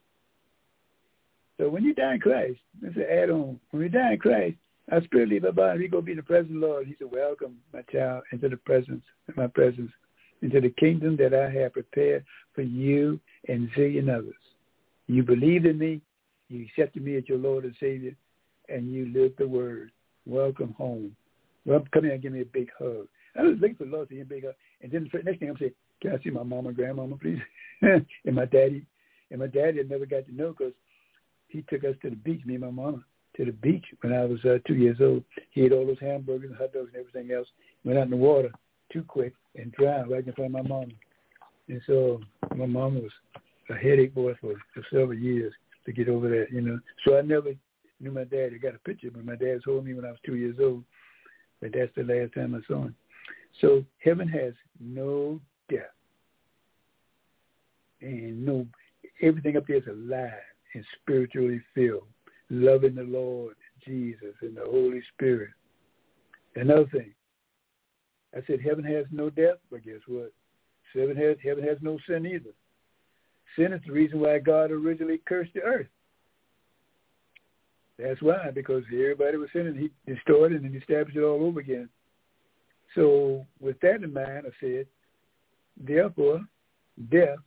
so when you die in Christ, let's add on. When we die in Christ, our spirit leaves our body. We go be the presence of the Lord. He said, welcome, my child, into the presence, in my presence. into the kingdom that I have prepared for you and a zillion others. You believed in me, you accepted me as your Lord and Savior, and you lived the word. Welcome home. Well, come here and give me a big hug. I was looking for the Lord to give me a big hug. And then the next thing I'm saying, can I see my mama and grandmama, please? and my daddy. And my daddy had never got to know because he took us to the beach, me and my mama, to the beach when I was uh, two years old. He ate all those hamburgers and hot dogs and everything else. Went out in the water too quick and drowned right in front of my mama. And so my mama was a headache boy for, for several years to get over that, you know. So I never knew my dad. I got a picture, but my dad was holding me when I was two years old. But that's the last time I saw him. So heaven has no death. And no, everything up there is alive and spiritually filled, loving the Lord, Jesus, and the Holy Spirit. Another thing, I said heaven has no death, but guess what? Heaven has, heaven has no sin either. Sin is the reason why God originally cursed the earth. That's why, because everybody was sinning. He destroyed it and he established it all over again. So with that in mind, I said, therefore, death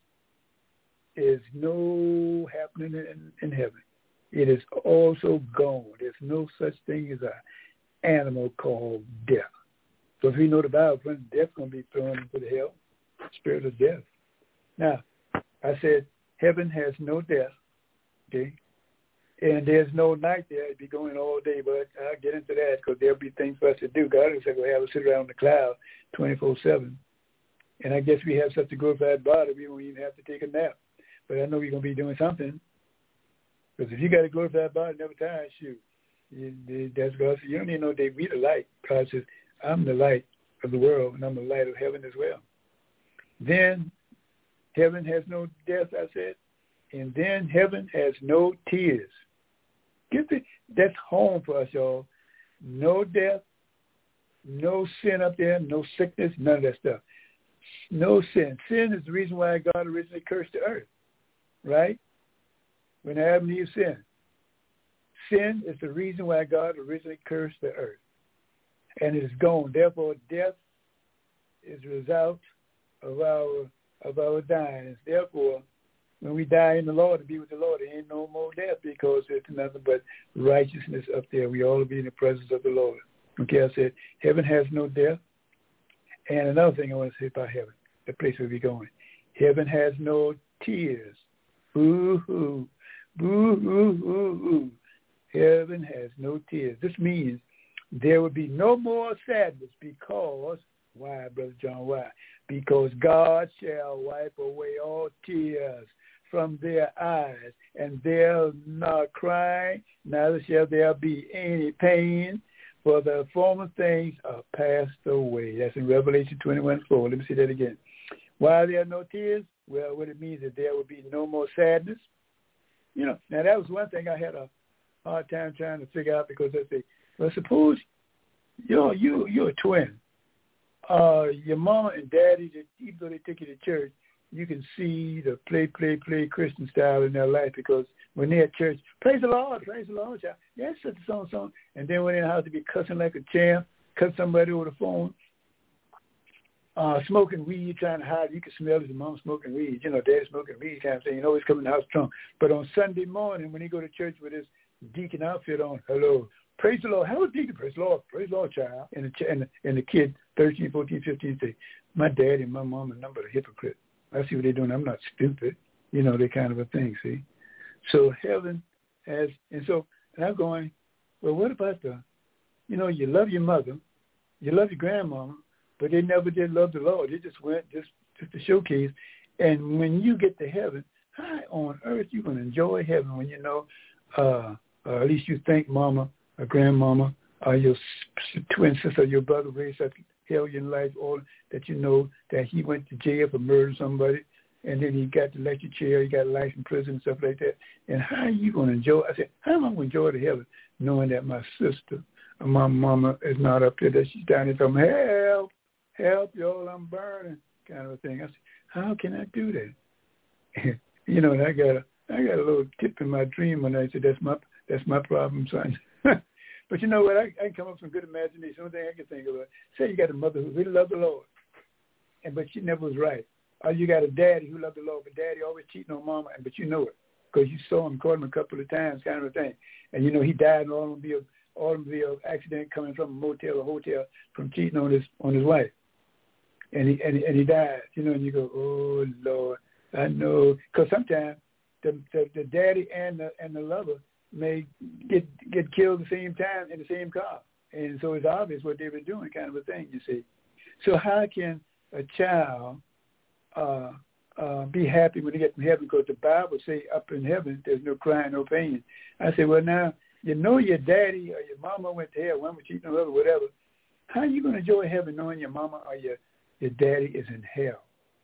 is no happening in, in heaven. It is also gone. There's no such thing as an animal called death. So if you know the Bible, death's going to be thrown into the hell, spirit of death. Now, I said heaven has no death, okay? And there's no night there. It'd be going all day, but I'll get into that because there'll be things for us to do. God is going to have us sit around the cloud twenty-four seven. And I guess we have such a glorified body, we won't even have to take a nap. But I know we're going to be doing something. Because if you got a glorified body, never tired, shoot. You, that's God says, you don't need no day. We the light. God says, I'm the light of the world, and I'm the light of heaven as well. Then heaven has no death, I said. And then heaven has no tears. Get the, that's home for us, y'all. No death, no sin up there, no sickness, none of that stuff. No sin. Sin is the reason why God originally cursed the earth, right? When Adam and Eve sinned. Sin is the reason why God originally cursed the earth. And it is gone. Therefore, death is the result of our of our dying. Therefore, when we die in the Lord to be with the Lord, there ain't no more death because there's nothing but righteousness up there. We all will be in the presence of the Lord. Okay, I said, heaven has no death. And another thing I want to say about heaven, the place where we're going. Heaven has no tears. Boo-hoo. Boo-hoo-hoo-hoo. Heaven has no tears. This means there will be no more sadness because, why, Brother John, why? Because God shall wipe away all tears from their eyes, and they'll not cry, neither shall there be any pain, for the former things are passed away. That's in Revelation twenty-one four. Let me see that again. Why there are no tears? Well, what it means is there will be no more sadness. You know, now that was one thing I had a hard time trying to figure out because I say, well, suppose you're, you, you're a twin. Uh, your mama and daddy, even though they take you to church, you can see the play, play, play Christian style in their life because when they're at church, praise the Lord, praise the Lord, child. Yes, such a song, song. And then when they're in the house, they be cussing like a champ, cut somebody over the phone, uh, smoking weed, trying to hide. You can smell his mom smoking weed. You know, daddy smoking weed kind of thing. You know, he's coming to the house strong. But on Sunday morning, when he go to church with his deacon outfit on, hello, praise the Lord. How was deacon? Praise the Lord. Praise the Lord, child. And the, and the, and the kid, thirteen, fourteen, fifteen, say, my daddy and my mom are number a hypocrite. I see what they're doing. I'm not stupid. You know, that kind of a thing, see? So heaven has, and so, and I'm going, well, what about the, you know, you love your mother, you love your grandmama, but they never did love the Lord. They just went just, just to showcase. And when you get to heaven, how on earth you going to enjoy heaven when you know, uh, or at least you think mama or grandmama or your twin sister or your brother raised up hell in life, or that you know that he went to jail for murdering somebody, and then he got the electric chair, he got life in prison and stuff like that. And how are you going to enjoy? I said, how am I going to enjoy the heaven knowing that my sister or my mama is not up there, that she's down there telling me, help, help, y'all, I'm burning, kind of a thing. I said, how can I do that? You know, and I got a, I got a little tip in my dream when I said, that's my, that's my problem, son. But you know what? I, I can come up with some good imagination. The only thing I can think of, say you got a mother who really loves the Lord. and but she never was right. Or you got a daddy who loved the Lord, but daddy always cheating on mama, but you know it because you saw him, caught him a couple of times, kind of a thing. And you know he died in an automobile, automobile accident coming from a motel or hotel from cheating on his on his wife. And he and he, and he died, you know. And you go, oh Lord, I know, because sometimes the, the the daddy and the and the lover may get get killed at the same time in the same car, and so it's obvious what they were doing, kind of a thing. You see, so how can a child uh, uh, be happy when they get to heaven? Because the Bible say up in heaven there's no crying, no pain. I say, well now you know your daddy or your mama went to hell, one was cheating on the other, whatever. How are you going to enjoy heaven knowing your mama or your your daddy is in hell?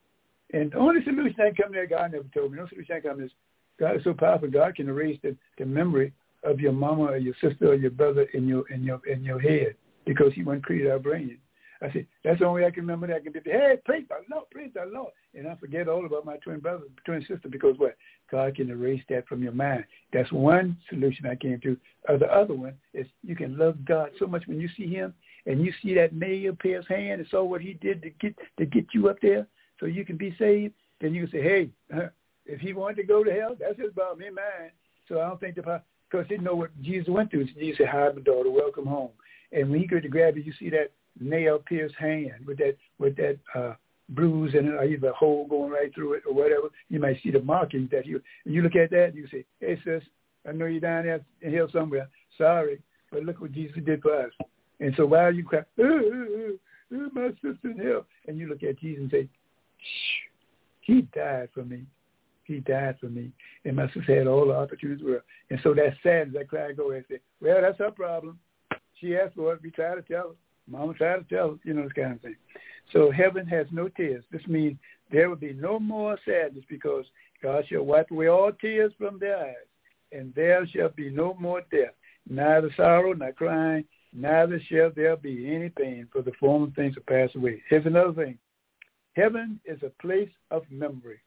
And the only solution I come there, God never told me. No solution I come is God is so powerful. God can erase the, the memory of your mama or your sister or your brother in your in your in your head because He wasn't created our brain. I said that's the only way I can remember that. I can be hey, praise the Lord, praise the Lord, and I forget all about my twin brother, twin sister because what? God can erase that from your mind. That's one solution I came to. Uh, the other one is you can love God so much when you see Him and you see that nail pierced hand and saw what He did to get to get you up there so you can be saved. Then you can say, hey, uh, if He wanted to go to hell, that's His problem, ain't mine. So I don't think the because He know what Jesus went through. Jesus said, hi, my daughter, welcome home. And when He goes to grab you, you see that nail pierced hand with that with that uh, bruise and or either a hole going right through it or whatever. You might see the markings that you. And you look at that and you say, hey, sis, I know you're down there in hell somewhere. Sorry, but look what Jesus did for us. And so while you cry, oh, oh, oh, my sister in hell, and you look at Jesus and say, shh, He died for me. He died for me. And my sister had all the opportunities in the world. And so that sadness, that cry, I go and say, well, that's her problem. She asked for it. We tried to tell her. Mama tried to tell her, you know, this kind of thing. So heaven has no tears. This means there will be no more sadness because God shall wipe away all tears from their eyes, and there shall be no more death, neither sorrow nor crying, neither shall there be any pain, for the former things will pass away. Here's another thing. Heaven is a place of memory.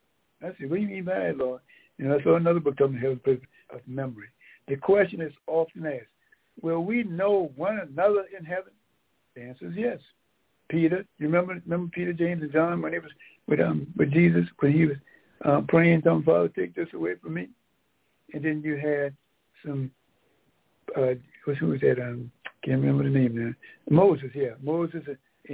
I said, what do you mean by that, Lord? You know, I saw another book talking about heaven, a place of memory. The question is often asked, will we know one another in heaven? The answer is yes. Peter, you remember remember Peter, James, and John when they was with um with Jesus when he was uh, praying, telling Father, take this away from me. And then you had some uh, who was that? Um, can't remember the name now. Moses, yeah, Moses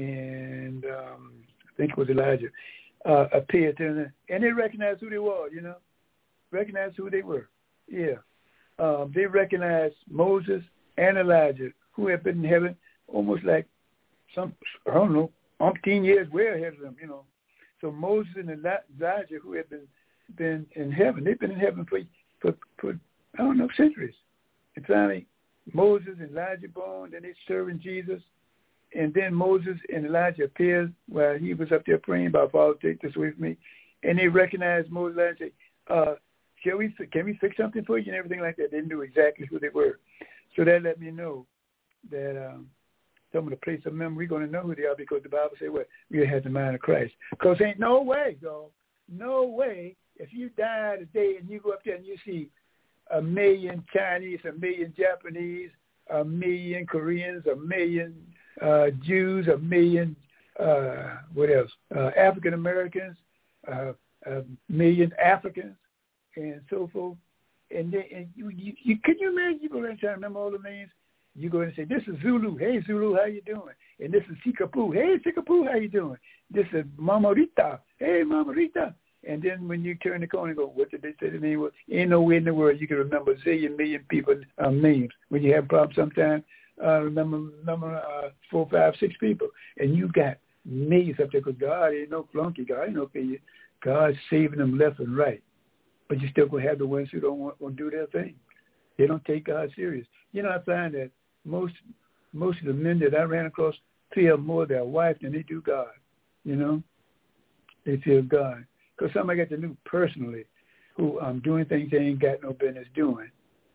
and um, I think it was Elijah uh, appeared to them, and they recognized who they were. You know, recognized who they were. Yeah, um, they recognized Moses and Elijah who had been in heaven. Almost like some, I don't know, umpteen years way ahead of them, you know. So Moses and Elijah, who had been been in heaven, they've been in heaven for, for, for I don't know, centuries. And finally, Moses and Elijah born, then they serving Jesus. And then Moses and Elijah appeared while he was up there praying about, Father, take this away from me. And they recognized Moses and say, uh, can we, can we fix something for you and everything like that? They knew exactly who they were. So that let me know that um, some of the place of memory, we're going to know who they are because the Bible says, what? We have the mind of Christ. Because ain't no way, though, no way, if you die today and you go up there and you see a million Chinese, a million Japanese, a million Koreans, a million uh, Jews, a million, uh, what else, uh, African Americans, uh, a million Africans, and so forth. And, then, and you, you, you, can you imagine, you go around trying to remember all the names? You go in and say, this is Zulu. Hey, Zulu, how you doing? And this is Sikapu. Hey, Sikapu, how you doing? This is Mama Rita. Hey, Mama Rita. And then when you turn the corner and go, what did they say to me? Well, ain't no way in the world you can remember a zillion million people um, names. When you have problems sometimes, uh, remember number uh, four, five, six people. And you got millions up there because God ain't no flunky. God ain't no failure. God's saving them left and right. But you still going to have the ones who don't want, want to do their thing. They don't take God serious. You know, I find that most most of the men that I ran across fear more their wife than they do God. You know, they fear God. Because somebody got to know personally who um doing things they ain't got no business doing.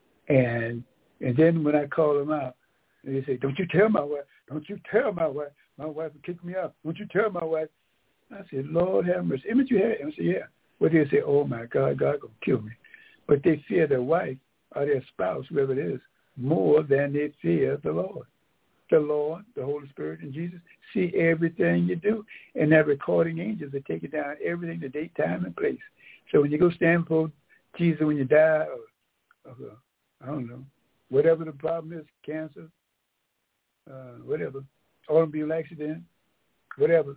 And and then when I call them out, they say, don't you tell my wife, don't you tell my wife, my wife will kick me out. Don't you tell my wife. I said, Lord have mercy. Image you had? I said, yeah. Well, they say, oh, my God, God going to kill me. But they fear their wife or their spouse, whoever it is, more than they fear the Lord. The Lord, the Holy Spirit, and Jesus see everything you do. And that recording angels are taking down everything, the date, time, and place. So when you go stand before Jesus when you die, or, or uh, I don't know, whatever the problem is, cancer, uh, whatever, automobile accident, whatever,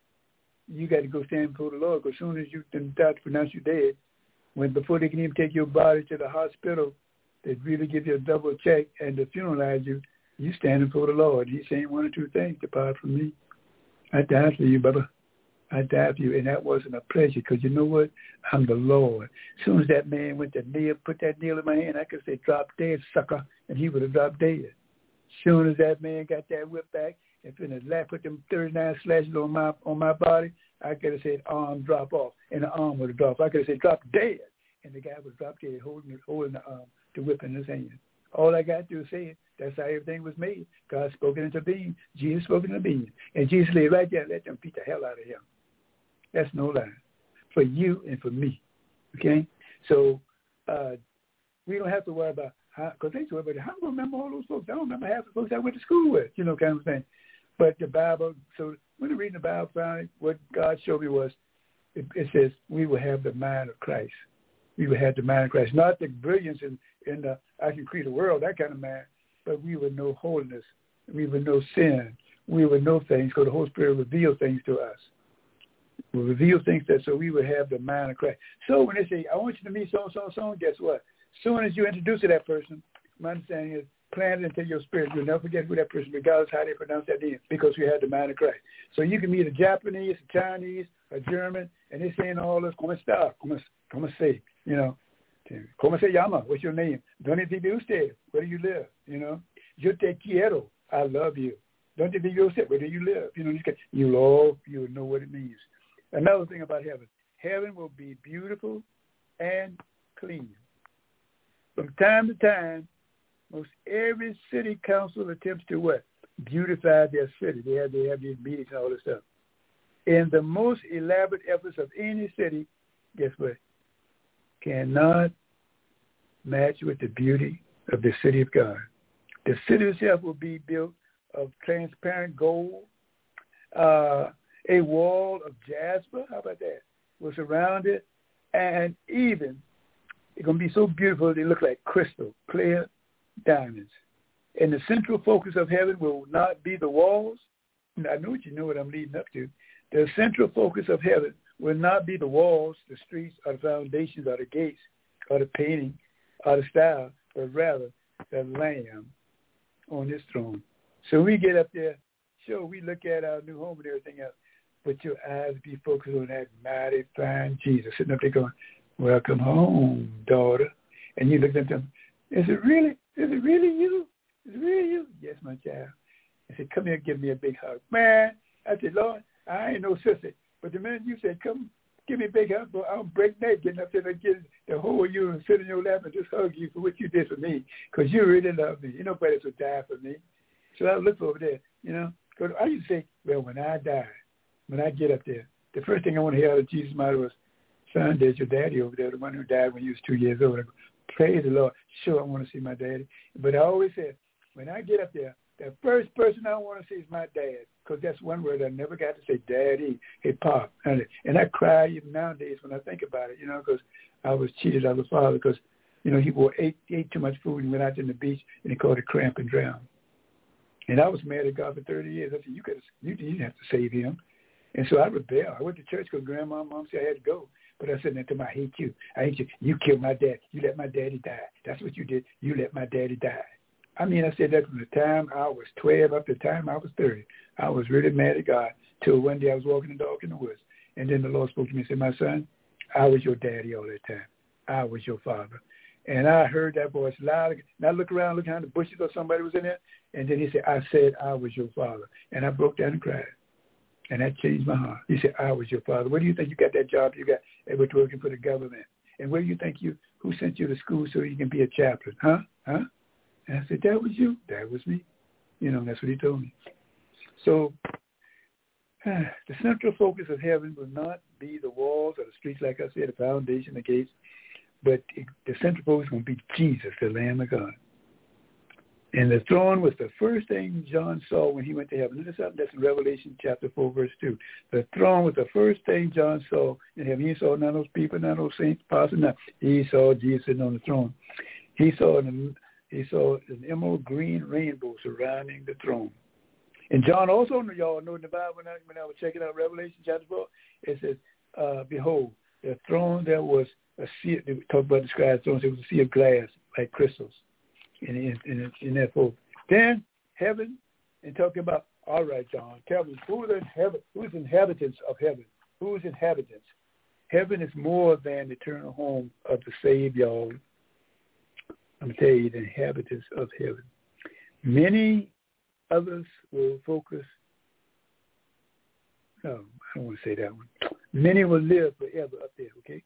you got to go stand before the Lord. Because as soon as you the doctor pronounce you dead, when before they can even take your body to the hospital, they really give you a double check and to funeralize you, you standing before the Lord. He's saying one or two things: depart from me. I died for you, brother. I died for you, and that wasn't a pleasure, because you know what? I'm the Lord. As soon as that man went to nail, put that nail in my hand, I could say, drop dead, sucker, and he would have dropped dead. As soon as that man got that whip back and put them thirty-nine slashes on my on my body, I could have said, arm drop off, and the arm would have dropped. I could have said, drop dead, and the guy would have dropped dead, holding, holding the arm, the whip in his hand. All I got to do is say it. That's how everything was made. God spoke it into being. Jesus spoke it into being. And Jesus lay right there and let them beat the hell out of him. That's no lie. For you and for me. Okay? So uh, we don't have to worry about how, because they worry about how I'm going to remember all those folks. I don't remember half the folks I went to school with, you know, kind of thing. But the Bible, so when I'm reading the Bible, finally, what God showed me was, it, it says, we will have the mind of Christ. We will have the mind of Christ. Not the brilliance in, in the, I can create a world, that kind of mind, but we will know holiness. We will know sin. We will know things, because the Holy Spirit will reveal things to us. Will reveal things that so we will have the mind of Christ. So when they say, I want you to meet so-and-so, so guess what? As soon as you introduce to that person, my understanding is, plant it into your spirit. You'll never forget who that person, regardless of how they pronounce that name, because you have the mind of Christ. So you can meet a Japanese, a Chinese, a German, and they're saying all this, como está, como, como se, you know, como se llama, what's your name? Donde vive usted? Where do you live? You know, yo te quiero, I love you. Donde vive usted? Where do you live? You know, you can, you'll all, you'll know what it means. Another thing about heaven, heaven will be beautiful and clean. From time to time, most every city council attempts to what? Beautify their city. They have, they have these meetings and all this stuff. And the most elaborate efforts of any city, guess what? Cannot match with the beauty of the city of God. The city itself will be built of transparent gold, uh, a wall of jasper, how about that, will surround it, and even it's going to be so beautiful they look like crystal, clear diamonds. And the central focus of heaven will not be the walls. I know you know what I'm leading up to. The central focus of heaven will not be the walls, the streets, or the foundations, or the gates, or the painting, or the style, but rather the Lamb on his throne. So we get up there, sure, we look at our new home and everything else, but your eyes be focused on that mighty fine Jesus sitting up there going, welcome home, daughter. And you look at them, is it really, is it really you? Is it really you? Yes, my child. I said, come here, give me a big hug. Man, I said, Lord, I ain't no sissy. But the minute you said, come, give me a big hug, boy, I'll break neck getting up there and get the whole you and sit in your lap and just hug you for what you did for me, because you really love me. You know, nobody would die for me. So I look over there, you know. Because I used to say, well, when I die, when I get up there, the first thing I want to hear out of Jesus' mouth was, son, there's your daddy over there, the one who died when you was two years old. I go, praise the Lord. Sure, I want to see my daddy. But I always said, when I get up there, the first person I want to see is my dad, because that's one word I never got to say, daddy, hey, pop. And, and I cry even nowadays when I think about it, you know, because I was cheated as a father because, you know, he wore, ate, ate too much food and went out to the beach, and he caught a cramp and drowned. And I was mad at God for thirty years. I said, you could you didn't have to save him. And so I rebelled. I went to church because grandma and mom said I had to go. But I said to them, I hate you. I hate you. You killed my dad. You let my daddy die. That's what you did. You let my daddy die. I mean, I said that from the time I was twelve up to the time I was thirty. I was really mad at God till one day I was walking the dog in the woods. And then the Lord spoke to me and said, my son, I was your daddy all that time. I was your father. And I heard that voice loud. And I looked around, looked behind the bushes or somebody was in there. And then he said, I said I was your father. And I broke down and cried. And that changed my heart. He said, I was your father. Where do you think you got that job you got able to working for the government? And where do you think you, who sent you to school so you can be a chaplain? Huh? Huh? And I said, that was you. That was me. You know, that's what he told me. So uh, the central focus of heaven will not be the walls or the streets, like I said, the foundation, the gates, but it, the central focus is going to be Jesus, the Lamb of God. And the throne was the first thing John saw when he went to heaven. This is something that's in Revelation chapter four, verse two. The throne was the first thing John saw in heaven. He saw none of those people, none of those saints, apostles, nothing. He saw Jesus sitting on the throne. He saw an, he saw an emerald green rainbow surrounding the throne. And John also, y'all know in the Bible, when I, when I was checking out Revelation chapter four, it says, uh, behold, the throne there was a sea, they talk about the sky throne, it was a sea of glass like crystals. In, in, in, in that folk. Then heaven, and talking about, all right, John, tell me, who are the inhabit, who's inhabitants of heaven? Who's inhabitants? Heaven is more than the eternal home of the saved, y'all. I'm going to tell you, the inhabitants of heaven. Many others will focus, no, I don't want to say that one. Many will live forever up there, okay?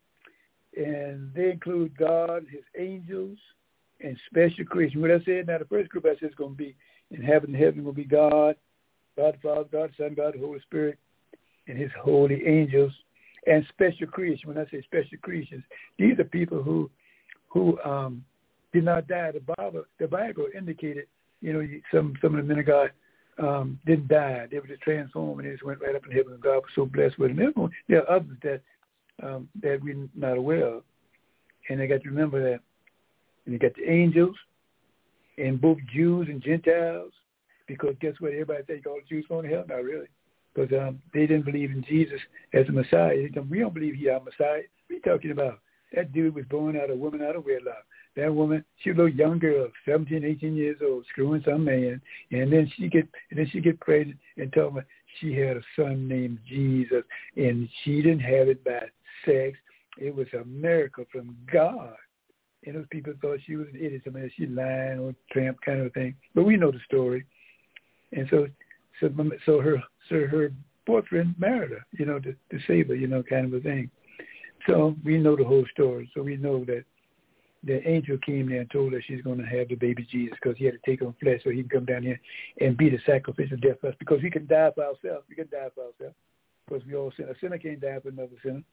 And they include God, his angels, and special creation. What I said, now the first group I said is going to be in heaven. Heaven will be God, God the Father, God the Son, God the Holy Spirit, and his holy angels, and special creation. When I say special creations, these are people who who um, did not die. The Bible, the Bible indicated, you know, some some of the men of God um, didn't die. They were just transformed and they just went right up in heaven. And God was so blessed with them. There are others that um, that we're not aware of, and I got to remember that. And you got the angels, and both Jews and Gentiles, because guess what? Everybody think all the Jews going to hell? Not really, because um, they didn't believe in Jesus as a Messiah. We don't believe he's our Messiah. What are you talking about? That dude was born out of a woman out of wedlock. That woman, she was a little young girl, seventeen, eighteen years old, screwing some man, and then she get and then she get pregnant and told me she had a son named Jesus, and she didn't have it by sex. It was a miracle from God. And those people thought she was an idiot, I mean, she lying or tramp kind of a thing. But we know the story. And so so, so her so her boyfriend married her, you know, to, to save her, you know, kind of a thing. So we know the whole story. So we know that the angel came there and told her she's going to have the baby Jesus because he had to take on flesh so he can come down here and be the sacrificial death for us because we can die for ourselves. We can die for ourselves because we all sin. A sinner can't die for another sinner.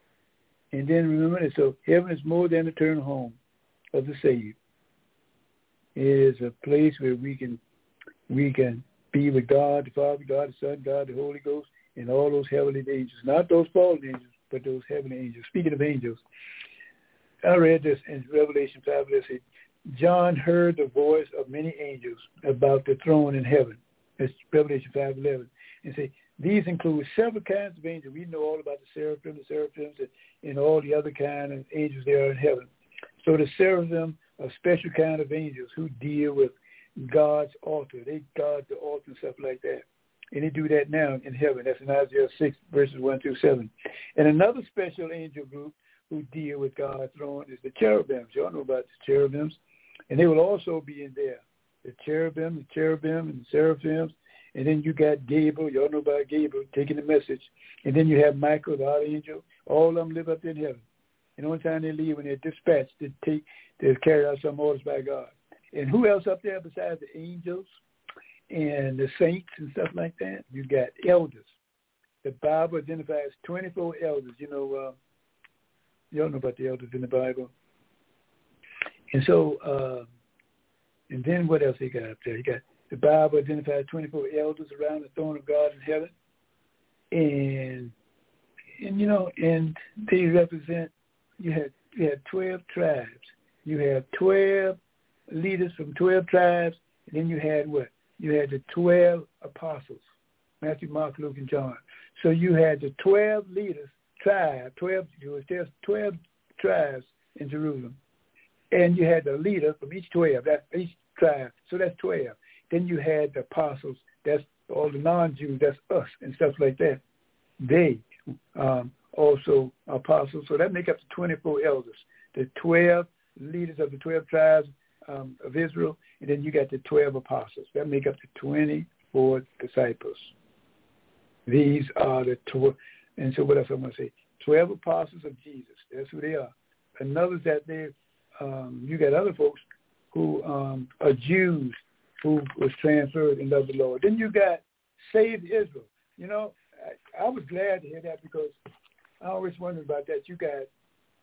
And then remember this, so heaven is more than the eternal home of the saved. It is a place where we can we can be with God, the Father, God, the Son, God, the Holy Ghost, and all those heavenly angels. Not those fallen angels, but those heavenly angels. Speaking of angels, I read this in Revelation five. It said, John heard the voice of many angels about the throne in heaven. That's Revelation five eleven. And say, these include several kinds of angels. We know all about the seraphim, the seraphims, and, and all the other kind of angels there in heaven. So the seraphim are a special kind of angels who deal with God's altar. They guard the altar and stuff like that. And they do that now in heaven. That's in Isaiah six, verses one through seven. And another special angel group who deal with God's throne is the cherubims. Y'all know about the cherubims. And they will also be in there. The cherubim, the cherubim, and the seraphims. And then you got Gabriel. Y'all know about Gabriel taking the message. And then you have Michael, the archangel. All of them live up in heaven. And the only time they leave when they're dispatched to take to carry out some orders by God. And who else up there besides the angels and the saints and stuff like that? You got elders. The Bible identifies twenty-four elders. You know, uh, y'all know about the elders in the Bible. And so, uh, and then what else they got up there? You got the Bible identifies twenty-four elders around the throne of God in heaven. And, and you know, and they represent, you had, you had twelve tribes. You have twelve leaders from twelve tribes, and then you had what? You had the twelve apostles, Matthew, Mark, Luke, and John. So you had the twelve leaders, tribe, twelve, there's twelve tribes in Jerusalem. And you had the leader from each twelve, that's each tribe, so that's twelve. Then you had the apostles, that's all the non-Jews, that's us, and stuff like that. They um, also apostles, so that make up the twenty-four elders, the twelve leaders of the twelve tribes um, of Israel, and then you got the twelve apostles. That make up the twenty-four disciples. These are the twelve, and so what else I'm going to say? twelve apostles of Jesus. That's who they are. Another that they, um, you got other folks who um, are Jews who was transferred and loved the Lord. Then you got saved Israel. You know, I, I was glad to hear that because I always wondered about that. You got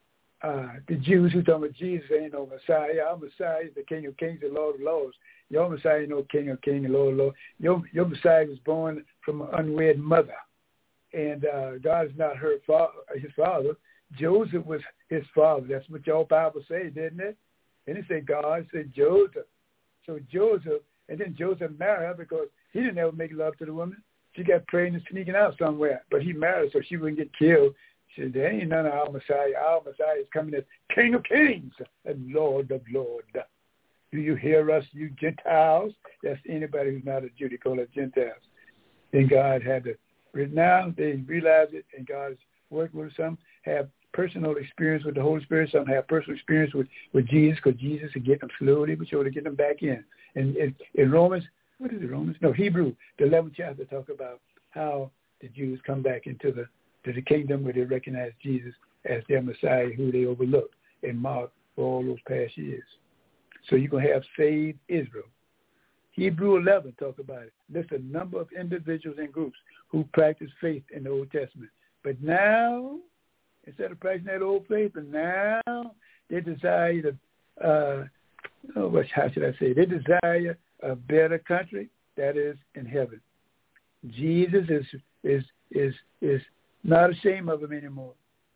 uh, the Jews who talking about Jesus ain't no Messiah. Our Messiah is the King of Kings and Lord of Lords. Your Messiah ain't no King of Kings and Lord of Lords. Your, your Messiah was born from an unwed mother. And uh, God is not her fa- his father. Joseph was his father. That's what your Bible says, didn't it? And it said God, it said Joseph. So Joseph, and then Joseph married her because he didn't ever make love to the woman. She got pregnant sneaking out somewhere. But he married her so she wouldn't get killed. She said, there ain't none of our Messiah. Our Messiah is coming as King of Kings and Lord of Lords. Do you hear us, you Gentiles? That's anybody who's not a Jew. They call us Gentiles. Then God had to, right now they realize it, and God's working with some, have personal experience with the Holy Spirit. Some have personal experience with, with Jesus, because Jesus is getting them slowly but surely, get them back in. And in, in Romans, what is it, Romans? No, Hebrew, the eleventh chapter, talk about how the Jews come back into the to the kingdom where they recognize Jesus as their Messiah, who they overlooked and marked for all those past years. So you're going to have saved Israel. Hebrew eleven talk about it. There's a number of individuals and groups who practice faith in the Old Testament. But now, instead of practicing that old faith, but now they desire to, uh, oh, what, how should I say? They desire a better country that is in heaven. Jesus is is is is not ashamed of them anymore.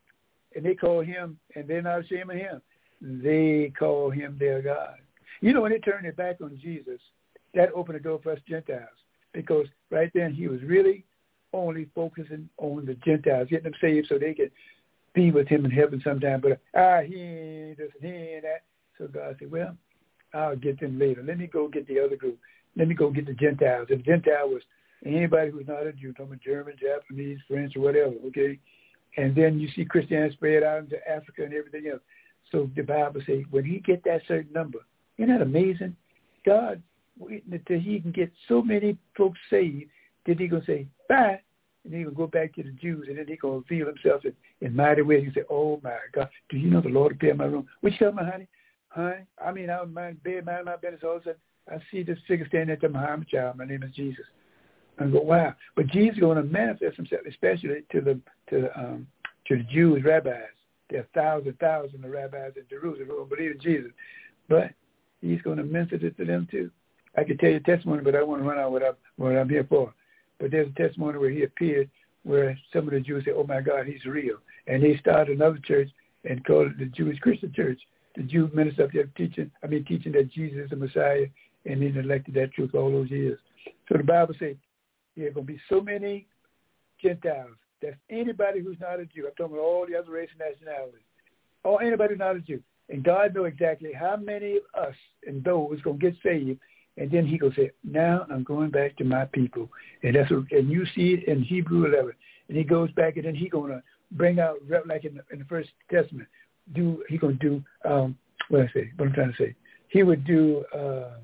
And they call him, and they're not ashamed of him. They call him their God. You know, when they turn their back on Jesus, that opened the door for us Gentiles, because right then he was really only focusing on the Gentiles, getting them saved so they could be with him in heaven sometime. But, ah, he ain't this and he ain't that. So God said, well, I'll get them later. Let me go get the other group. Let me go get the Gentiles. And the Gentile was anybody who's not a Jew, talking about German, Japanese, French, or whatever, okay? And then you see Christianity spread out into Africa and everything else. So the Bible says when he get that certain number, isn't that amazing? God, until he can get so many folks saved, then he going to say, bye, and then he going to go back to the Jews, and then he going to reveal himself in, in mighty ways. He say, oh, my God, do you know the Lord appeared in my room? What you talking about, honey? Honey? I mean, I was mind, bed, mind my business. All of a sudden, I see this figure standing at the behind my child. My name is Jesus. I go, wow. But Jesus is going to manifest himself, especially to the to the, um, to the Jewish rabbis. There are thousands and thousands of rabbis in Jerusalem who don't believe in Jesus. But he's going to minister to them too. I could tell you a testimony, but I want to run out what I'm, what I'm here for. But there's a testimony where he appeared where some of the Jews said, oh, my God, he's real. And they started another church and called it the Jewish Christian Church. The Jew minister up there teaching, I mean, teaching that Jesus is the Messiah, and then elected that truth all those years. So the Bible says there are going to be so many Gentiles. That's anybody who's not a Jew. I'm talking about all the other races and nationalities. Or anybody who's not a Jew. And God knows exactly how many of us and those going to get saved. And then he going to say, now I'm going back to my people. And that's what, and you see it in Hebrew eleven. And he goes back, and then he going to bring out, like in the, in the First Testament, do he going to do, um, what I say, what I'm trying to say. He would do um,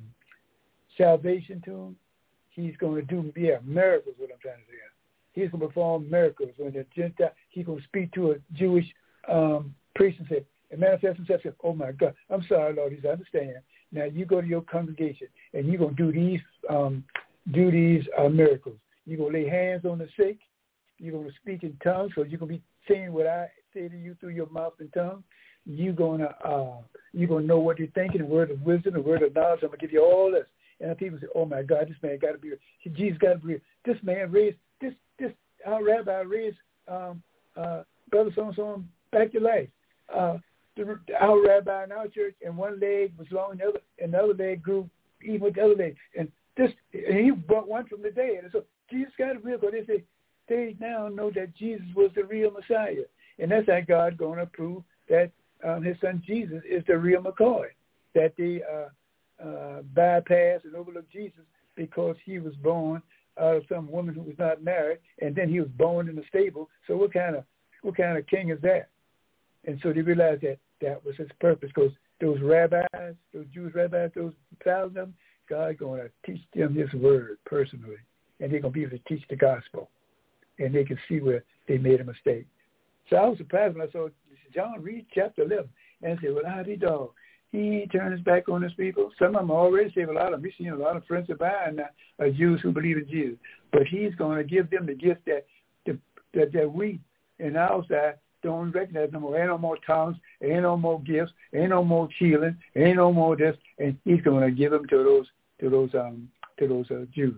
salvation to him. He's going to do, yeah, miracles, what I'm trying to say. He's going to perform miracles. When the Gentile, he's going to speak to a Jewish um, priest and say, and manifest himself and say, oh, my God, I'm sorry, Lord, he said, I understand. Now you go to your congregation, and you're going to do these um, do these uh, miracles. You're going to lay hands on the sick. You're going to speak in tongues, so you're going to be saying what I say to you through your mouth and tongue. You're going to uh, you're going to know what you're thinking, the word of wisdom, the word of knowledge. I'm going to give you all this. And the people say, oh, my God, this man got to be real. Jesus got to be real. This man raised, this, this, our rabbi raised um, uh, Brother so-and-so back to life. Uh, the, our rabbi in our church, and one leg was long, and the other, and the other leg grew even with the other leg. And this, and he brought one from the dead. And so Jesus got to be real, because they say, they now know that Jesus was the real Messiah. And that's how God going to prove that um, his son Jesus is the real McCoy, that they uh, uh, bypass and overlook Jesus because he was born out of some woman who was not married, and then he was born in a stable. So what kind of what kind of king is that? And so they realized that that was his purpose, because those rabbis, those Jewish rabbis, those thousands of them, God's going to teach them his word personally, and they're going to be able to teach the gospel, and they can see where they made a mistake. So I was surprised when I saw John read chapter eleven and said, well, how'd he dog? He turned his back on his people. Some of them already saved, a lot of them. We've seen a lot of friends of mine now are Jews who believe in Jesus. But he's going to give them the gift that that, that we in our side don't recognize no more. Ain't no more tongues. Ain't no more gifts. Ain't no more healing. Ain't no more this. And he's going to give them to those to those um to those uh, Jews.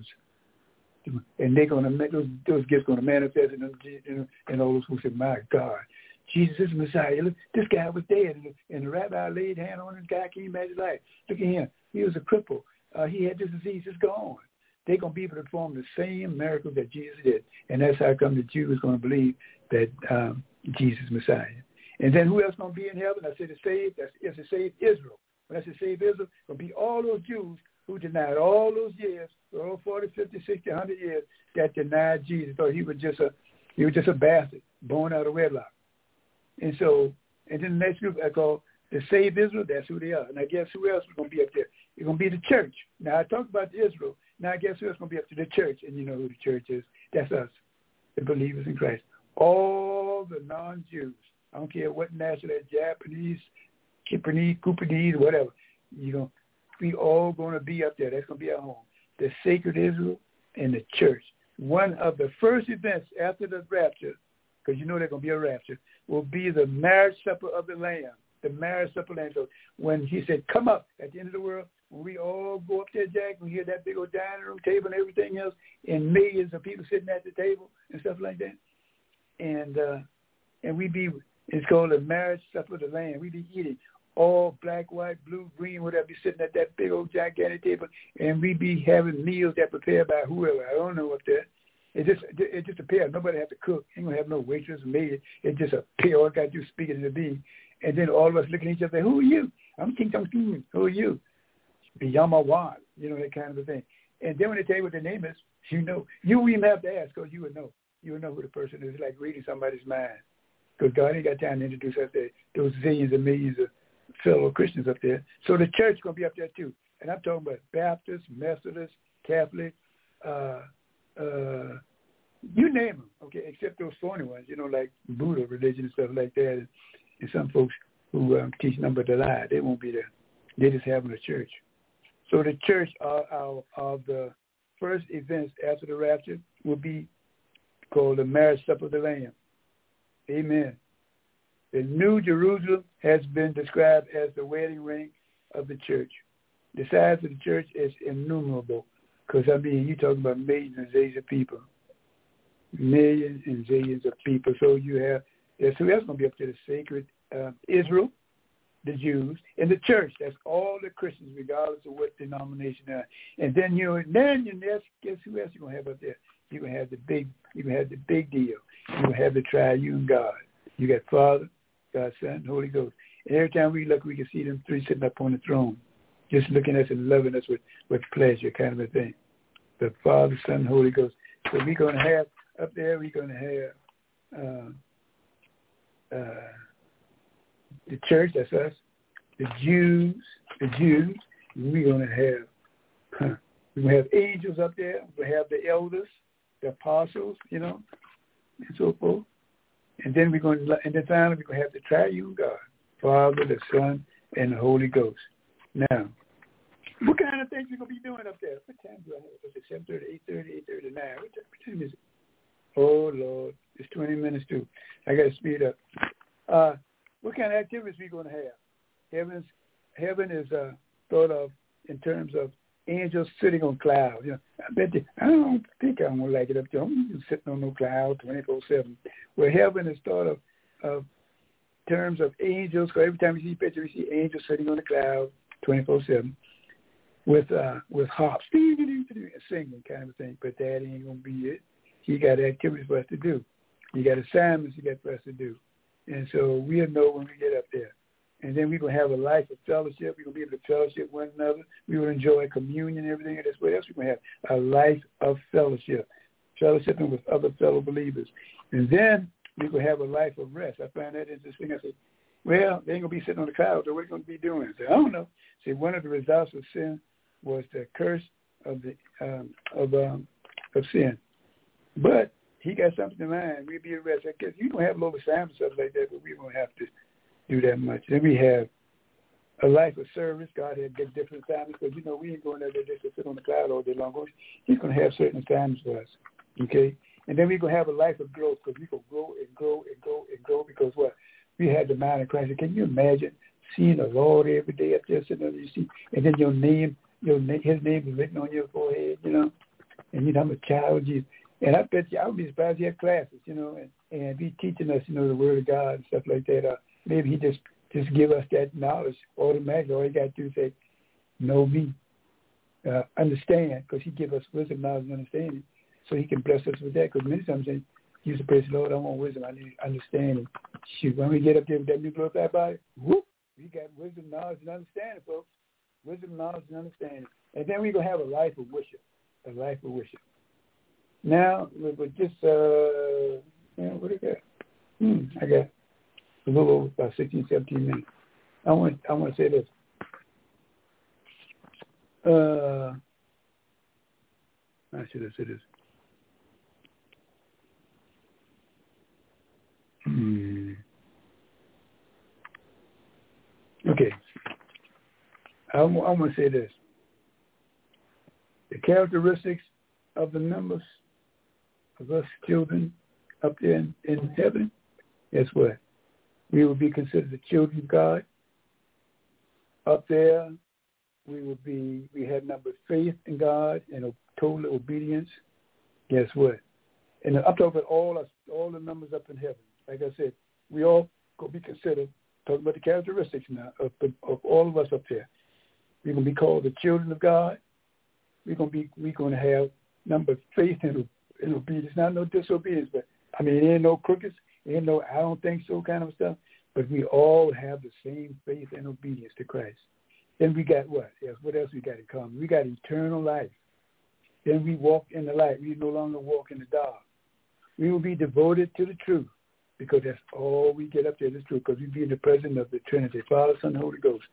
And they're going to make those those gifts going to manifest in them, in, in all those who say, "My God, Jesus is the Messiah." Look, this guy was dead, and the, and the rabbi laid hand on this guy, came back to life. Look at him; he was a cripple. Uh, he had this disease. It's gone. They're going to be able to perform the same miracles that Jesus did, and that's how come the Jew is going to believe that um, Jesus is Messiah. And then who else going to be in heaven? I said to save. That's it's to save Israel. When I say save Israel, it's going to be all those Jews who denied all those years, all forty, fifty, sixty, one hundred years, that denied Jesus, thought he was just a he was just a bastard born out of wedlock. And so, and then the next group I call the saved Israel. That's who they are. And I guess who else is going to be up there? It's going to be the church. Now I talked about Israel. Now I guess who else is going to be up to the church? And you know who the church is? That's us, the believers in Christ. All the non-Jews. I don't care what nationality, Japanese, Kipernese, Kupanese, whatever. You know. We all going to be up there. That's going to be our home. The sacred Israel and the church. One of the first events after the rapture, because you know there's going to be a rapture, will be the marriage supper of the Lamb. The marriage supper of the Lamb. So when he said, come up at the end of the world, when we all go up there, Jack, we hear that big old dining room table and everything else, and millions of people sitting at the table and stuff like that. And uh, and we be, it's called the marriage supper of the Lamb. We be eating. All black, white, blue, green, whatever, be sitting at that big old gigantic table, and we be having meals that prepared by whoever. I don't know up there. It just it just appears. Nobody have to cook. Ain't gonna have no waitress or maid. It just appear. All I got to do is speak it into being. And then all of us looking at each other, who are you? I'm King Tong. Who are you? Yamawan. You know, that kind of a thing. And then when they tell you what their name is, you know. You wouldn't even have to ask because you would know. You would know who the person is. It's like reading somebody's mind. Because God ain't got time to introduce us there. Those zillions and millions of fellow Christians up there. So the church is going to be up there too. And I'm talking about Baptist, Methodist, Catholic, uh, uh, you name them, okay, except those phony ones, you know, like Buddha religion and stuff like that. And, and some folks who um, teach nothing but the lie, they won't be there. They just having a church. So the church are, are, are the first events after the rapture will be called the marriage supper of the Lamb. Amen. The New Jerusalem has been described as the wedding ring of the church. The size of the church is innumerable because, I mean, you're talking about millions and zillions of people. Millions and zillions of people. So you have, yeah, so that's going to be up to the sacred uh, Israel, the Jews, and the church. That's all the Christians, regardless of what denomination they are. And then you, then you guess who else you're going to have up there? You're going to have the big, you're going to have the big deal. You're going to have the triune God. You got Father, God, Son, Holy Ghost. And every time we look, we can see them three sitting up on the throne, just looking at us and loving us with, with pleasure, kind of a thing. The Father, Son, Holy Ghost. So we're going to have, up there, we're going to have uh, uh, the church, that's us, the Jews, the Jews. We're going to have, huh, we're going to have angels up there. We're going to have the elders, the apostles, you know, and so forth. And then we're going to, and then finally we're going to have the triune God, Father, the Son, and the Holy Ghost. Now, what kind of things we're going to be doing up there? What time do I have? Is it seven thirty, eight thirty, eight thirty-nine? What time is it? Oh, Lord. It's twenty minutes too. I got to speed up. Uh, what kind of activities are we going to have? Heaven's, heaven is uh, thought of in terms of angels sitting on clouds. You know, I bet you, I don't think I'm going to like it up there. I'm sitting on no cloud twenty-four seven. Where heaven is thought of, of terms of angels, because every time we see a picture, we see angels sitting on the cloud twenty-four seven with uh, with harps, singing kind of a thing. But that ain't going to be it. He got activities for us to do. He got assignments he got for us to do. And so we'll know when we get up there. And then we're going to have a life of fellowship. We're going to be able to fellowship one another. We will enjoy communion and everything. And that's what else we're going to have, a life of fellowship, fellowshipping with other fellow believers. And then we're going to have a life of rest. I find that interesting. I said, well, they ain't going to be sitting on the clouds, so what are they going to be doing? I said, I don't know. See, one of the results of sin was the curse of the um, of um, of sin. But he got something in mind. We'll be at rest. I guess you don't have a little assignment stuff like that, but we won't have to do that much. Then we have a life of service. God had different assignments because, you know, we ain't going there just to sit on the cloud all day long. He's going to have certain assignments for us, okay? And then we're going to have a life of growth because we're going to grow and grow and grow and grow because what? We had the mind of Christ. Can you imagine seeing the Lord every day up there sitting there, you see, and then your name, your name, his name is written on your forehead, you know, and you know, I'm a child of Jesus. And I bet you, I would be surprised he had classes, you know, and, and be teaching us, you know, the word of God and stuff like that. Uh, maybe he just, just give us that knowledge automatically. All he got to do is say, know me, uh, understand, because he give us wisdom, knowledge, and understanding, so he can bless us with that. Because many times they use the praise the Lord, I want wisdom, I need understanding. Shoot, when we get up there with that new glorified body, whoop, we got wisdom, knowledge, and understanding, folks. Wisdom, knowledge, and understanding. And then we're going to have a life of worship, a life of worship. Now, with just, uh, you know, what do I got? Hmm, I got a little over about sixteen, seventeen minutes. I want, I want to say this. Uh, I should have said this. Hmm. Okay. I, I want to say this. The characteristics of the members of us children up there in, in heaven, guess what? We will be considered the children of God. Up there, we will be, we have number faith in God and a total obedience. Guess what? And I'm talking about all us, all the numbers up in heaven. Like I said, we all going to be considered, talking about the characteristics now of, of all of us up there. We're going to be called the children of God. We're going to be, we're going to have number faith and, and obedience. Not no disobedience, but I mean, there ain't no crooked, ain't no I don't think so kind of stuff. But we all have the same faith and obedience to Christ. Then we got what? Yes, what else we got in common? We got eternal life. Then we walk in the light. We no longer walk in the dark. We will be devoted to the truth because that's all we get up there, the truth, because we be in the presence of the Trinity, Father, Son, and Holy Ghost.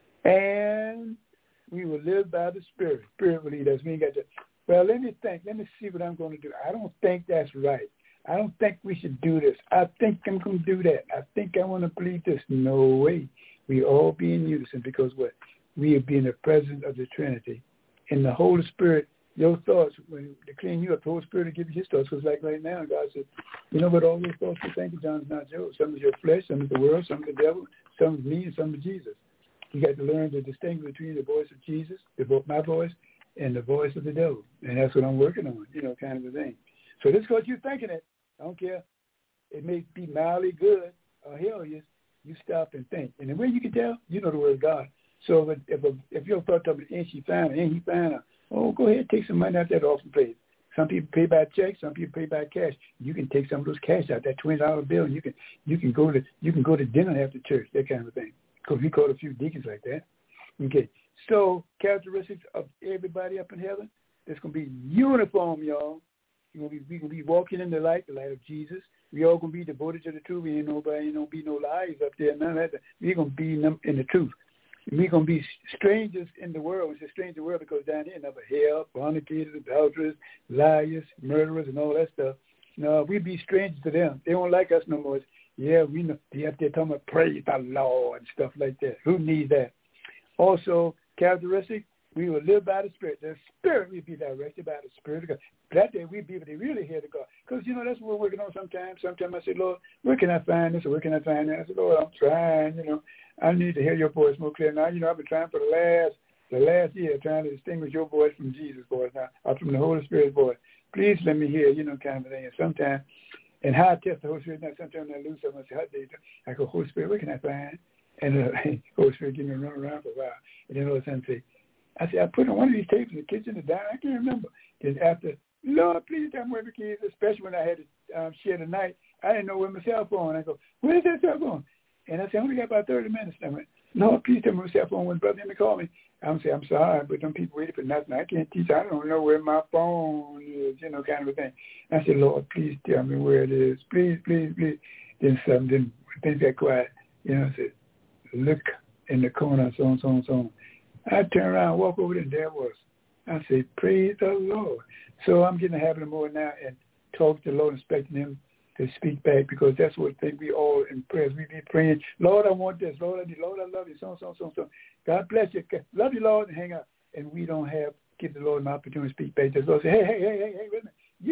And we will live by the Spirit. Spirit will lead us. We ain't got to, well, let me think. Let me see what I'm going to do. I don't think that's right. I don't think we should do this. I think I'm going to do that. I think I want to believe this. No way. We all be in unison because what? We will be in the presence of the Trinity. And the Holy Spirit, your thoughts, when they clean you up, the Holy Spirit will give you his thoughts. Because like right now, God said, you know what all those thoughts you think of, John, is not yours. Some is your flesh, some is the world, some is the devil, some is me, and some is Jesus. You got to learn to distinguish between the voice of Jesus, the, my voice, and the voice of the devil. And that's what I'm working on, you know, kind of a thing. So this is what you're thinking it. I don't care. It may be mildly good or hilarious. You stop and think. And the way you can tell, you know the word of God. So if if, a, if your thought of ain't she fine, ain't he fine, oh, go ahead, take some money out that offering plate. Some people pay by check, some people pay by cash. You can take some of those cash out, that twenty dollar bill, and you can you can go to you can go to dinner after church, that kind of thing. Because we call a few deacons like that. Okay. So characteristics of everybody up in heaven, it's gonna be uniform, y'all. You're gonna be we gonna be walking in the light, the light of Jesus. We all gonna be devoted to the truth. We ain't nobody ain't gonna be no lies up there, none of that. We're gonna be in the truth. We're going to be strangers in the world. It's a stranger world because down here, number hell, fornicators, adulterers, liars, murderers, and all that stuff. No, we be strangers to them. They don't like us no more. Yeah, we know. They up there talking about praise the Lord and stuff like that. Who needs that? Also, characteristic, we will live by the Spirit. The Spirit will be directed by the Spirit of God. That day we be able to really hear the God. Because, you know, that's what we're working on sometimes. Sometimes I say, Lord, where can I find this or where can I find that? I said, Lord, I'm trying, you know. I need to hear your voice more clear. Now, you know, I've been trying for the last the last year, trying to distinguish your voice from Jesus' voice now, or from the Holy Spirit's voice. Please let me hear, you know, kind of a thing. And sometimes, and how I test the Holy Spirit, now sometimes I lose something, I say, how do I go, Holy Spirit, where can I find? And the uh, Holy Spirit give me a run around for a while. And then all of a sudden say, I said, I put on one of these tapes in the kitchen to die. I can't remember. Then after, Lord, please tell me where the keys, especially when I had to um, share the night. I didn't know where my cell phone. I go, where's that cell phone? And I said, I only got about thirty minutes. I went, Lord, please tell me where my cell phone when Brother Henry called me. I'm saying, I'm sorry, but them people waiting for nothing. I can't teach. I don't know where my phone is, you know, kind of a thing. I said, Lord, please tell me where it is. Please, please, please. Then something, then things got quiet. You know, I said, look in the corner, so on, so on, so on. I turned around, walk over there, and there it was. I said, praise the Lord. So I'm getting the habit of more now and talk to the Lord, expecting him to speak back, because that's what I think we all in prayers. We be praying, Lord, I want this. Lord, I need, Lord, I love you, so, so, so, so. God bless you. Love you, Lord, and hang up. And we don't have, give the Lord an opportunity to speak back. The Lord say, hey, hey, hey, hey, hey, wait a minute. You've been talking to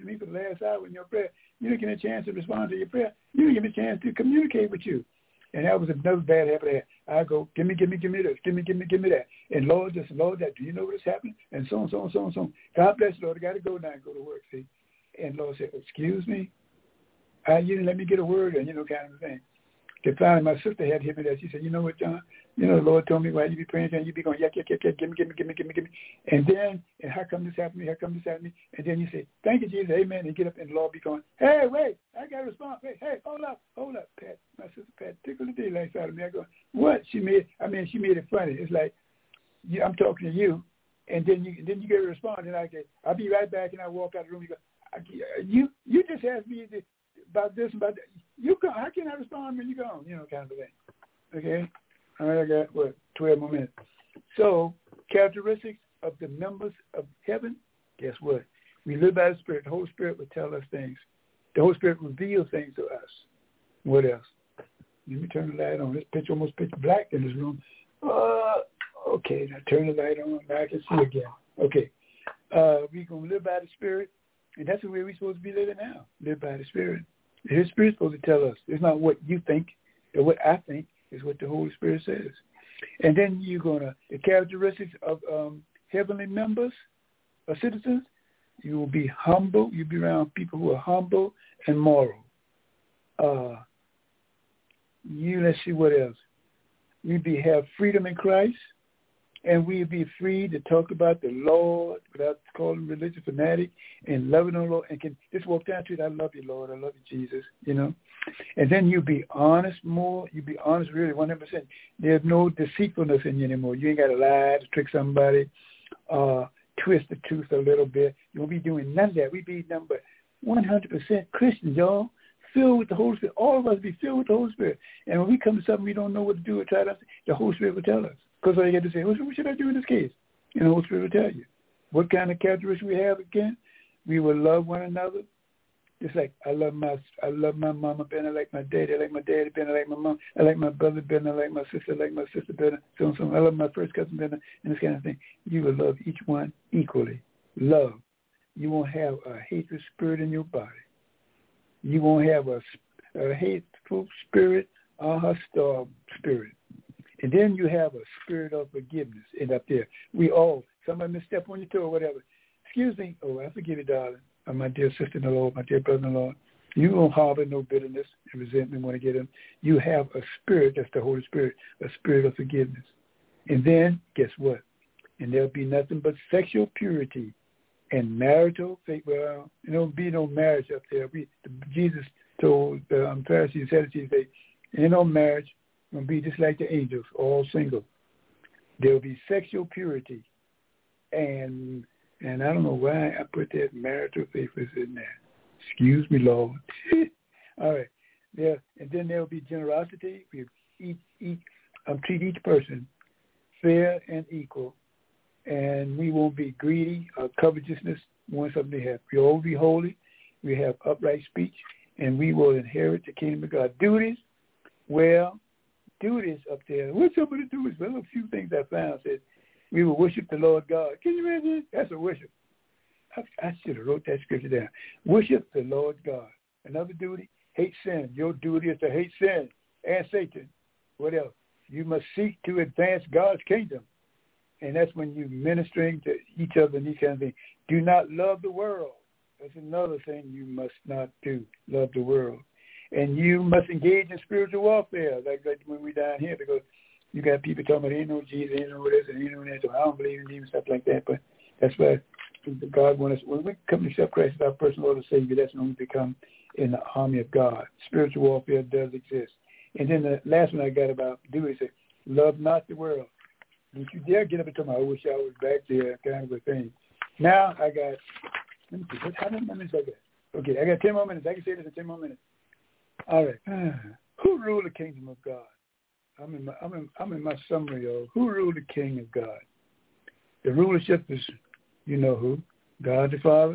me for the last hour in your prayer. You didn't give me a chance to respond to your prayer. You didn't give me a chance to communicate with you. And that was another bad habit I had. I go, give me, give me, give me this, give me, give me, give me that. And Lord this, Lord that, do you know what's happening? And so on, so on, so on, so on. God bless you, Lord. I got to go now and go to work, see. And Lord said, excuse me? I, you didn't let me get a word in, you know, kind of thing. Then finally my sister had hit me there. She said, you know what, John? You know, the Lord told me why you be praying and you be going, yuck, yuck, yuck, yuck, give me, give me, give me, give me, give me. And then, and how come this happened to me? How come this happened to me? And then you say, thank you, Jesus, amen. And get up and the Lord be going, hey, wait, I got to respond. Wait, hey, hold up, hold up, Pat. My sister Pat tickled the daylights out of me. I go, what? She made, I mean, she made it funny. It's like, you, I'm talking to you, and then you then you get a response, and I get, I'll be right back, and I walk out of the room. You go, I, you you just asked me to, about this, about that. You go, how can I respond when you go? You know, kind of thing. Okay? All right, I got, what, twelve more minutes. So, characteristics of the members of heaven, guess what? We live by the Spirit. The Holy Spirit will tell us things. The Holy Spirit reveals things to us. What else? Let me turn the light on. This picture almost pitch black in this room. Uh, okay, now turn the light on. Now I can see again. Okay. Uh, we're going to live by the Spirit, and that's the way we're supposed to be living now. Live by the Spirit. His Spirit's supposed to tell us. It's not what you think or what I think. It's what the Holy Spirit says. And then you're going to, the characteristics of um, heavenly members or citizens, you will be humble. You'll be around people who are humble and moral. Uh, you, let's see what else. We be have freedom in Christ, and we'll be free to talk about the Lord without calling religious fanatic and loving the Lord, and can just walk down to it. I love you, Lord. I love you, Jesus, you know. And then you'll be honest more. You'll be honest really one hundred percent. There's no deceitfulness in you anymore. You ain't got to lie to trick somebody, uh, twist the truth a little bit. You won't be doing none of that. We be number one hundred percent Christians, y'all. Filled with the Holy Spirit. All of us be filled with the Holy Spirit. And when we come to something we don't know what to do or try to, the Holy Spirit will tell us. Because all you got to say, what should I do in this case? And the Holy Spirit will tell you. What kind of characteristics we have again? We will love one another. Just like I love my I love my mama better, I like my daddy, I like my daddy better, I like my mom, I like my brother better, I like my sister, I like my sister better, so and so. I love my first cousin better, and this kind of thing. You will love each one equally. Love. You won't have a hatred spirit in your body. You won't have a, a hateful spirit or a hostile spirit. And then you have a spirit of forgiveness. And up there, we all, somebody may step on your toe or whatever. Excuse me. Oh, I forgive you, darling. Or my dear sister in the Lord, my dear brother in the Lord. You won't harbor no bitterness and resentment when you get them. You have a spirit, that's the Holy Spirit, a spirit of forgiveness. And then, guess what? And there'll be nothing but sexual purity and marital faith. Well, there won't be no marriage up there. We, Jesus told the um, Pharisees, Sadducees, they, ain't no marriage. It's going to be just like the angels, all single. There will be sexual purity. And and I don't know why I put that marital faithfulness in there. Excuse me, Lord. All right. There, and then there will be generosity. We each, each, um, treat each person fair and equal. And we won't be greedy or covetousness, want something to have. We all be holy. We have upright speech. And we will inherit the kingdom of God. Duties, well, duties up there. What's some of the duties? Well, a few things I found said we will worship the Lord God. Can you imagine? That's a worship. I, I should have wrote that scripture down. Worship the Lord God. Another duty, hate sin. Your duty is to hate sin and Satan. What else? You must seek to advance God's kingdom. And that's when you're ministering to each other and these kind of things. Do not love the world. That's another thing you must not do, love the world. And you must engage in spiritual warfare, like, like when we down here, because you got people talking about, ain't no Jesus, ain't no this, and ain't no that, so I don't believe in Jesus, stuff like that. But that's why God wants us, when we come to accept Christ as our personal Lord and Savior, that's when we become in the army of God. Spiritual warfare does exist. And then the last one I got about do is say, love not the world. Don't you dare get up and tell me, I wish I was back there, kind of a thing. Now I got, let me see, what, how many more minutes I got? Okay, I got ten more minutes. I can say this in ten more minutes. All right. Who ruled the kingdom of God? I'm in my, I'm in, I'm in my summary, y'all. Who ruled the kingdom of God? The rulership is, you know who? God the Father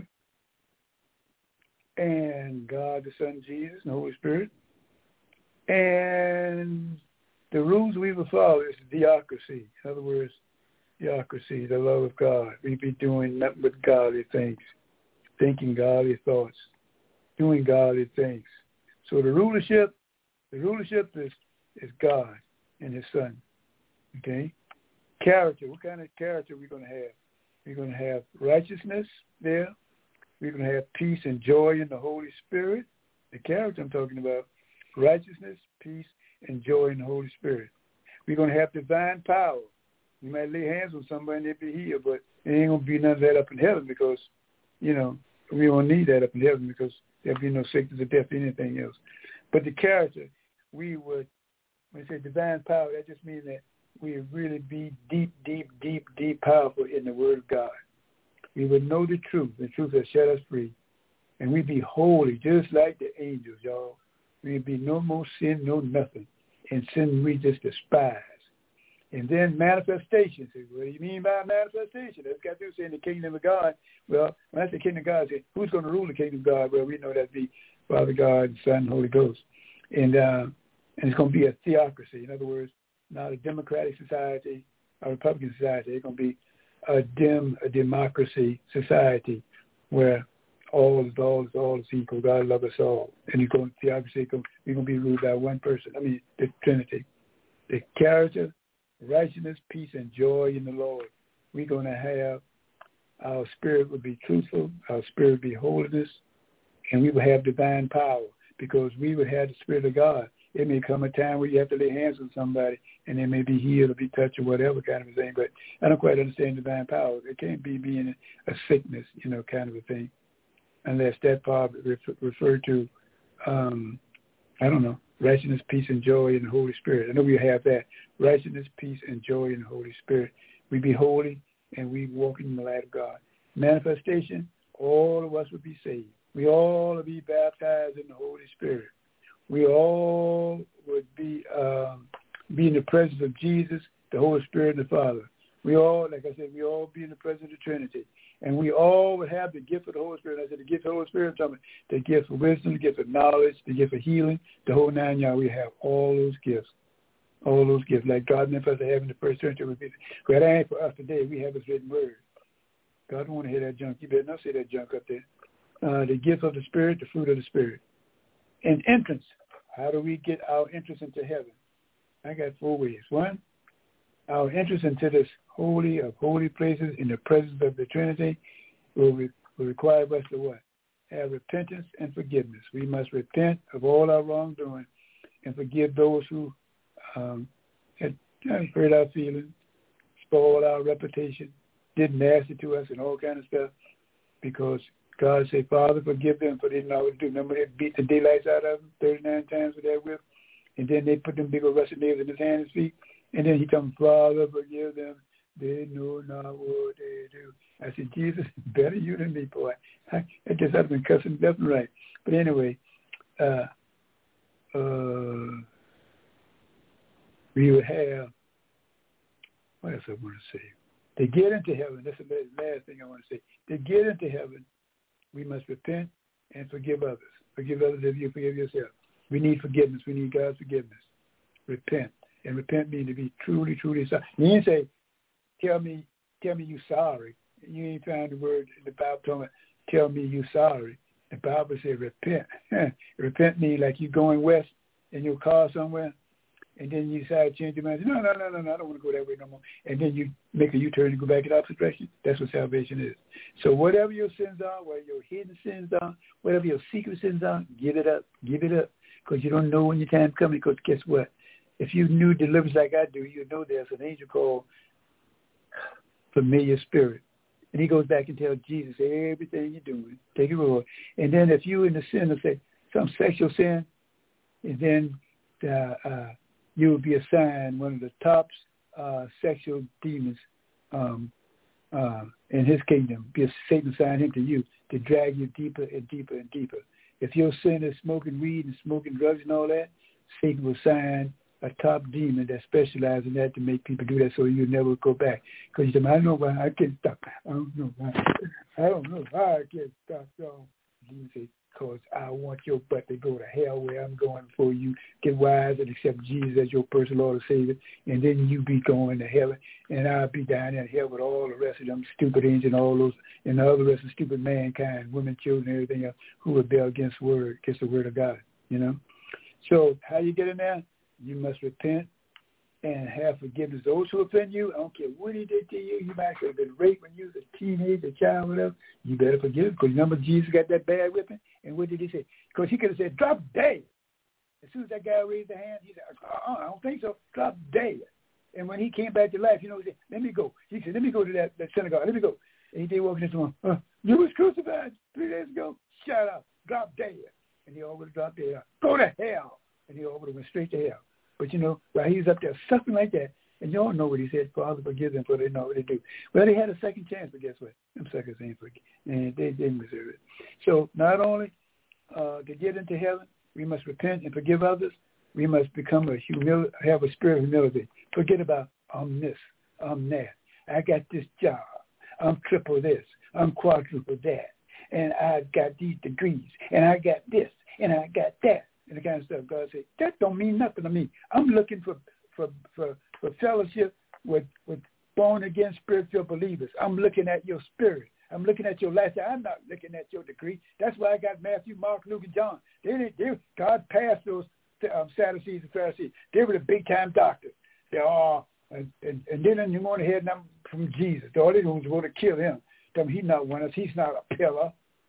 and God the Son, Jesus, and the Holy Spirit. And the rules we will follow is theocracy. In other words, theocracy, the love of God. We be doing nothing but godly things. thinking godly thoughts, doing godly things. So the rulership, the rulership is, is God and his son. Okay? Character, what kind of character are we going to have? We're going to have righteousness there. We're going to have peace and joy in the Holy Spirit. The character I'm talking about, righteousness, peace, and joy in the Holy Spirit. We're going to have divine power. You might lay hands on somebody and they'll be healed, but there ain't going to be none of that up in heaven because, you know, we don't need that up in heaven because there'll be no sickness or death or anything else. But the character, we would, when we say divine power, that just means that we would really be deep, deep, deep, deep powerful in the Word of God. We would know the truth. The truth will set us free. And we'd be holy just like the angels, y'all. We'd be no more sin, no nothing. And sin we just despise. And then manifestation. Say, what do you mean by manifestation? That's got to do with the kingdom of God. Well, when I say kingdom of God, I say, who's going to rule the kingdom of God? Well, we know that'd be Father God, Son, and Holy Ghost. And, uh, and it's going to be a theocracy. In other words, not a democratic society, a Republican society. It's going to be a dem, a democracy society where all is all is all is equal. God love us all. And you're going to theocracy, we're going to be ruled by one person. I mean, the Trinity. The character, righteousness, peace, and joy in the Lord. We're going to have, our spirit will be truthful, our spirit will be holiness, and we will have divine power because we would have the Spirit of God. It may come a time where you have to lay hands on somebody and they may be healed or be touched or whatever kind of a thing, but I don't quite understand divine power. It can't be being a sickness, you know, kind of a thing, unless that part refer, refer to, um, I don't know, righteousness, peace, and joy in the Holy Spirit. I know we have that, righteousness, peace, and joy in the Holy Spirit. We be holy and we walk in the light of God. Manifestation, all of us would be saved. We all would be baptized in the Holy Spirit. We all would be um, be in the presence of Jesus, the Holy Spirit, and the Father. We all, like I said, we all be in the presence of the Trinity. And we all would have the gift of the Holy Spirit. I said the gift of the Holy Spirit, I'm talking about the gift of wisdom, the gift of knowledge, the gift of healing, the whole nine yards. We have all those gifts. All those gifts. Like God meant for us to have in the first century. But that ain't for us today. We have His written word. God don't want to hear that junk. You better not say that junk up there. Uh, the gift of the Spirit, the fruit of the Spirit. And entrance. How do we get our entrance into heaven? I got four ways. One, our entrance into this holy of holy places in the presence of the Trinity will, re- will require us to what? Have repentance and forgiveness. We must repent of all our wrongdoing and forgive those who um, had hurt our feelings, spoiled our reputation, did nasty to us and all kind of stuff, because God said, Father, forgive them for they didn't know what to do. Remember, they beat the daylights out of them thirty-nine times with that whip, and then they put them big old rusty nails in his hands and feet, and then he told them, Father, forgive them. They know not what they do. I said, Jesus, better you than me, boy. I, I just have been cussing left and right. But anyway, uh, uh, we would have, what else I want to say? To get into heaven, that's the last thing I want to say. To get into heaven, we must repent and forgive others. Forgive others as you forgive yourself. We need forgiveness. We need God's forgiveness. Repent. And repent means to be truly, truly sorry. You ain't say, tell me, tell me you sorry. You ain't found the word in the Bible telling me, tell me you sorry. The Bible says repent. Repent means like you going west in your car somewhere, and then you decide to change your mind. No, no, no, no, no, I don't want to go that way no more. And then you make a U-turn and go back in the opposite direction. That's what salvation is. So whatever your sins are, whatever your hidden sins are, whatever your secret sins are, give it up. Give it up. Because you don't know when your time's coming. Because guess what? If you knew deliverance like I do, you know there's an angel called familiar spirit. And he goes back and tells Jesus everything you're doing. Take it over. And then if you in the sin of, say, some sexual sin, and then uh, uh, you will be assigned one of the top uh, sexual demons um, uh, in his kingdom. Be a, Satan assigned him to you to drag you deeper and deeper and deeper. If your sin is smoking weed and smoking drugs and all that, Satan will assign a top demon that specializes in that to make people do that so you never go back. Because you say, I don't know why I can't stop. I don't know why. I don't know why I can't stop. So demon says, because I want your butt to go to hell where I'm going for you. Get wise and accept Jesus as your personal Lord and Savior, and then you be going to heaven, and I'll be down in hell with all the rest of them stupid angels and all those, and the other rest of stupid mankind, women, children, and everything else, who rebel against word, against the word of God, you know. So how you get in there? You must repent and have forgiveness. Those who offend you, I don't care what he did to you. You might have been raped when you was a teenager, a child, whatever. You better forgive him, because remember Jesus got that bad whipping? And what did he say? Because he could have said, drop dead. As soon as that guy raised the hand, he said, uh-uh, I don't think so. Drop dead. And when he came back to life, you know, he said, let me go. He said, let me go to that, that synagogue. Let me go. And he did walk into one. Uh, you was crucified three days ago. Shut up. Drop dead. And he all would have dropped dead. Go to hell. And he all would have went straight to hell. But, you know, while he was up there suffering like that, and you all know what he said, Father, forgive them, for they know what they do. Well, they had a second chance, but guess what? Them suckers ain't forgive, and they didn't deserve it. So not only uh, to get into heaven, we must repent and forgive others. We must become a humil- have a spirit of humility. Forget about, I'm this, I'm that. I got this job. I'm triple this. I'm quadruple that. And I got these degrees. And I got this. And I got that. And the kind of stuff. God said, that don't mean nothing to me. I'm looking for for for, for fellowship with, with born-again spirit-filled believers. I'm looking at your spirit. I'm looking at your lifestyle. I'm not looking at your degree. That's why I got Matthew, Mark, Luke, and John. They didn't. They, God passed those um, Sadducees and Pharisees. They were the big-time doctors. They are, and, and, and then you want to hear them from Jesus. All they was going to kill him. Tell him he's not one of us. He's not a pillar.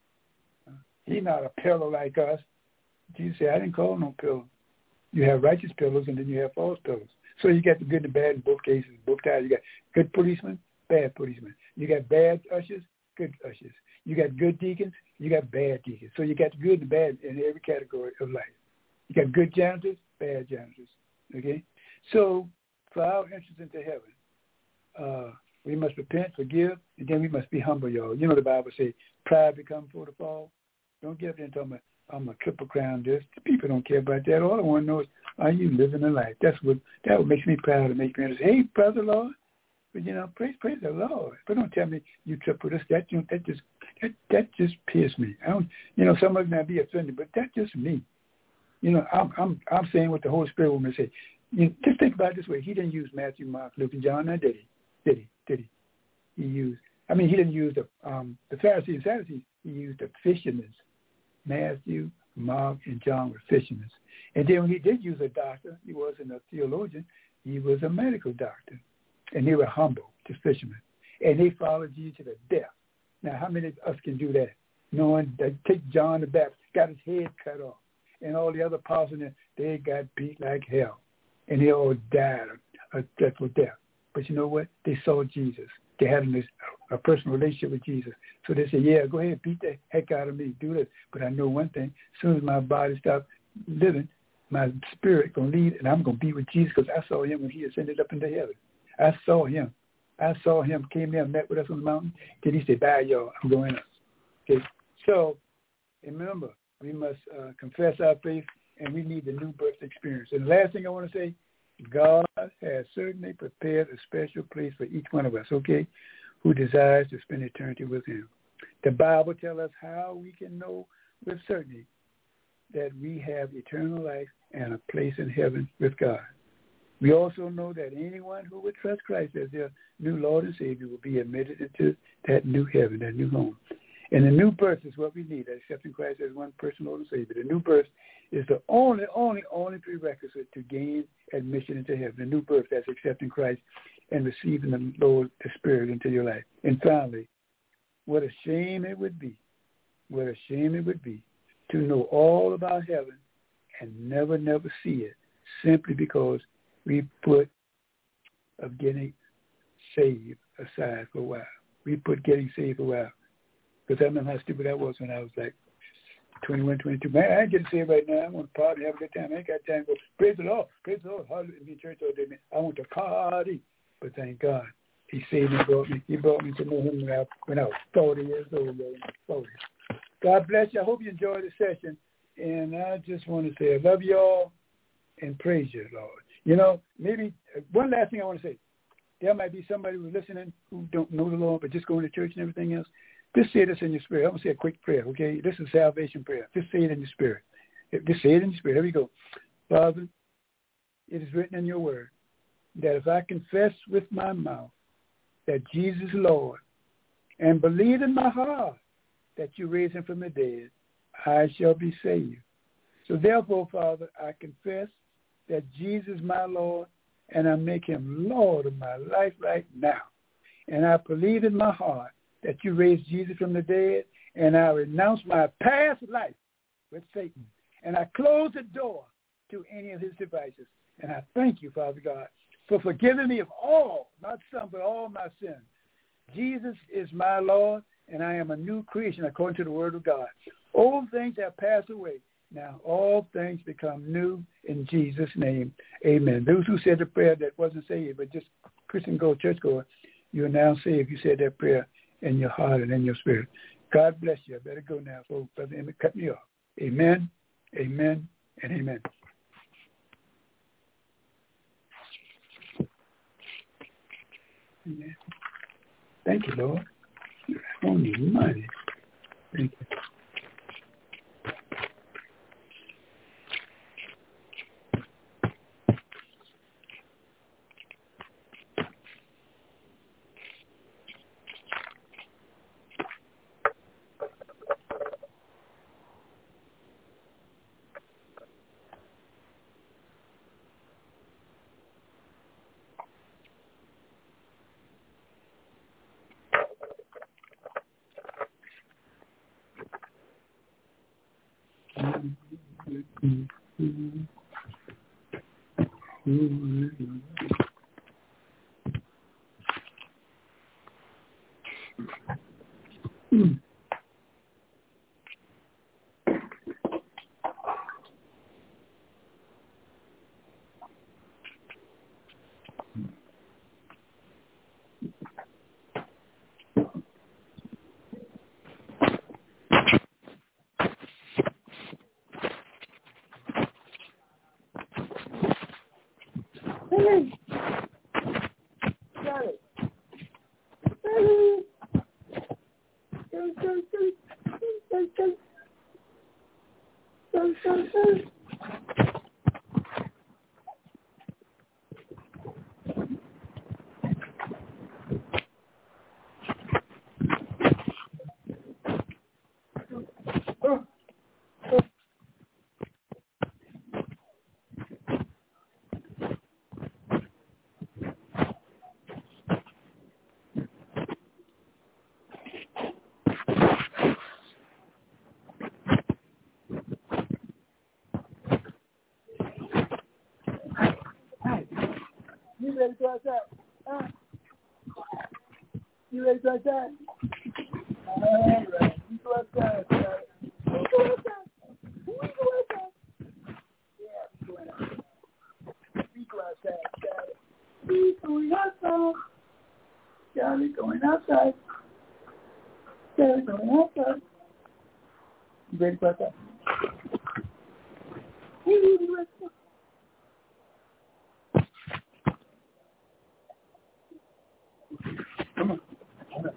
He's not a pillar like us. Jesus said, I didn't call no pillar. You have righteous pillars, and then you have false pillars. So you got the good and the bad in both cases, both times. You got good policemen, bad policemen. You got bad ushers, good ushers. You got good deacons, you got bad deacons. So you got the good and the bad in every category of life. You got good janitors, bad janitors. Okay? So for our entrance into heaven, uh, we must repent, forgive, and then we must be humble, y'all. You know the Bible says, pride become before the fall. Don't get up there and talk about, I'm a triple crown this. People don't care about that. All I want to know is, are you living a life? That's what that what makes me proud. It makes me say, hey, brother, Lord. But you know, praise, praise the Lord. But don't tell me you triple this. That you know, that just that that just pierced me. I don't. You know, some of them might be offended, but that's just me. You know, I'm I'm I'm saying what the Holy Spirit will say. You know, just think about it this way. He didn't use Matthew, Mark, Luke, and John, now did he? Did he? Did he? He used. I mean, he didn't use the um the Pharisees and Sadducees. He used the fishermen. Matthew, Mark, and John were fishermen. And then when he did use a doctor, he wasn't a theologian, he was a medical doctor. And they were humble, just fishermen. And they followed Jesus to the death. Now, how many of us can do that? Knowing that, take John the Baptist, got his head cut off. And all the other apostles, they got beat like hell. And they all died a, a dreadful death. But you know what? They saw Jesus. They had a, a personal relationship with Jesus. So they said, yeah, go ahead, beat the heck out of me, do this. But I know one thing, as soon as my body stops living, my spirit going to lead, and I'm going to be with Jesus, because I saw him when he ascended up into heaven. I saw him. I saw him, came there, met with us on the mountain. Then he said, bye, y'all, I'm going up. Okay, so remember, we must uh, confess our faith, and we need the new birth experience. And the last thing I want to say, God has certainly prepared a special place for each one of us, okay, who desires to spend eternity with him. The Bible tells us how we can know with certainty that we have eternal life and a place in heaven with God. We also know that anyone who would trust Christ as their new Lord and Savior will be admitted into that new heaven, that new home. And the new birth is what we need, accepting Christ as one personal Lord and Savior. The new birth is the only, only, only prerequisite to gain admission into heaven. The new birth, that's accepting Christ and receiving the Lord, the Spirit into your life. And finally, what a shame it would be, what a shame it would be to know all about heaven and never, never see it, simply because we put of getting saved aside for a while. We put getting saved for a while. Because I remember how stupid I was when I was like twenty-one, twenty-two. Man, I ain't getting saved right now. I want to party, have a good time. I ain't got time to go, praise the Lord, praise the Lord, hallelujah, be in church all day, man. I want to party. But thank God, he saved me, brought me. He brought me to know him when I, when I was forty years old, forty. God bless you. I hope you enjoyed the session. And I just want to say I love you all and praise you, Lord. You know, maybe one last thing I want to say. There might be somebody who's listening who don't know the Lord, but just going to church and everything else. Just say this in your spirit. I'm going to say a quick prayer, okay? This is salvation prayer. Just say it in your spirit. Just say it in your spirit. Here we go. Father, it is written in your word that if I confess with my mouth that Jesus is Lord and believe in my heart that you raised him from the dead, I shall be saved. So therefore, Father, I confess that Jesus is my Lord, and I make him Lord of my life right now. And I believe in my heart that you raised Jesus from the dead, and I renounce my past life with Satan. And I close the door to any of his devices. And I thank you, Father God, for forgiving me of all, not some, but all my sins. Jesus is my Lord, and I am a new creation according to the word of God. Old things have passed away. Now all things become new in Jesus' name. Amen. Those who said the prayer that wasn't saved, but just Christian go, church goer, you are now saved. You said that prayer in your heart and in your spirit. God bless you. I better go now, folks. Brother Emmett cut me off. Amen, amen, and amen. Amen. Thank you, Lord. I don't need money. Thank you. You ready to outside? Huh? You ready to outside? All right. You go outside, Charlie. You go outside. We go outside. Yeah, we going outside. We go outside, Charlie. We going outside. Charlie going outside. Charlie going outside. You ready to outside? You ready to outside? Come on. Come on.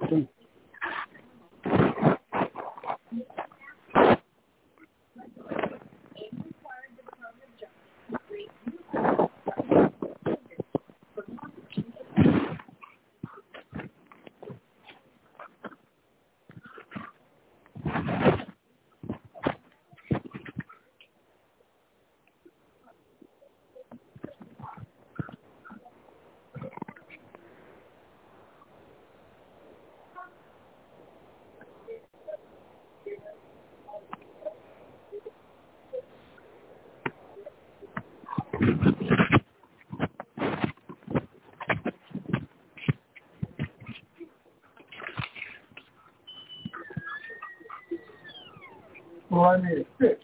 Okay. Well, I made it fit.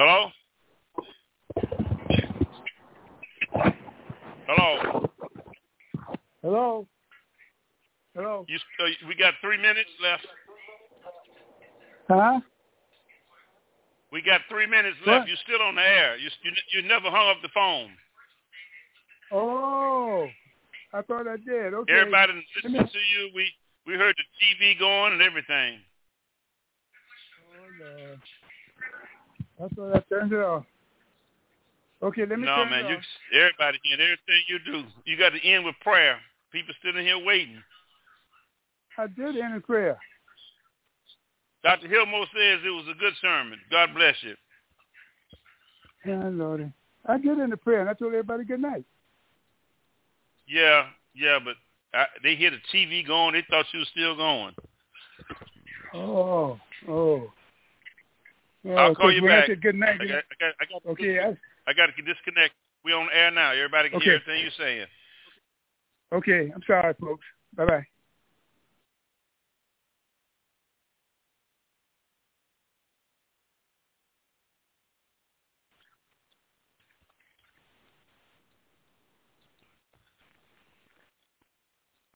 Hello? Hello? Hello? Hello? You, uh, we got three minutes left. Huh? We got three minutes What? left. You're still on the air. You, you, you never hung up the phone. Oh, I thought I did. Okay. Everybody listening me... to you, we, we heard the T V going and everything. Oh, Lord. I thought I turned it off. Okay, let me no, turn man, it you, off. everybody here, everything you do, you got to end with prayer. People still in here waiting. I did end in prayer. Doctor Hillmore says it was a good sermon. God bless you. Yeah, Lordy. I did end in prayer, and I told everybody good night. Yeah, yeah, but I, they hear the T V going. They thought you was still going. Oh, oh. oh I'll call you when back. I said good night. I got, I got, I got, okay, I, I got to disconnect. We on air now. Everybody can okay. hear everything you're saying. Okay, I'm sorry, folks. Bye-bye.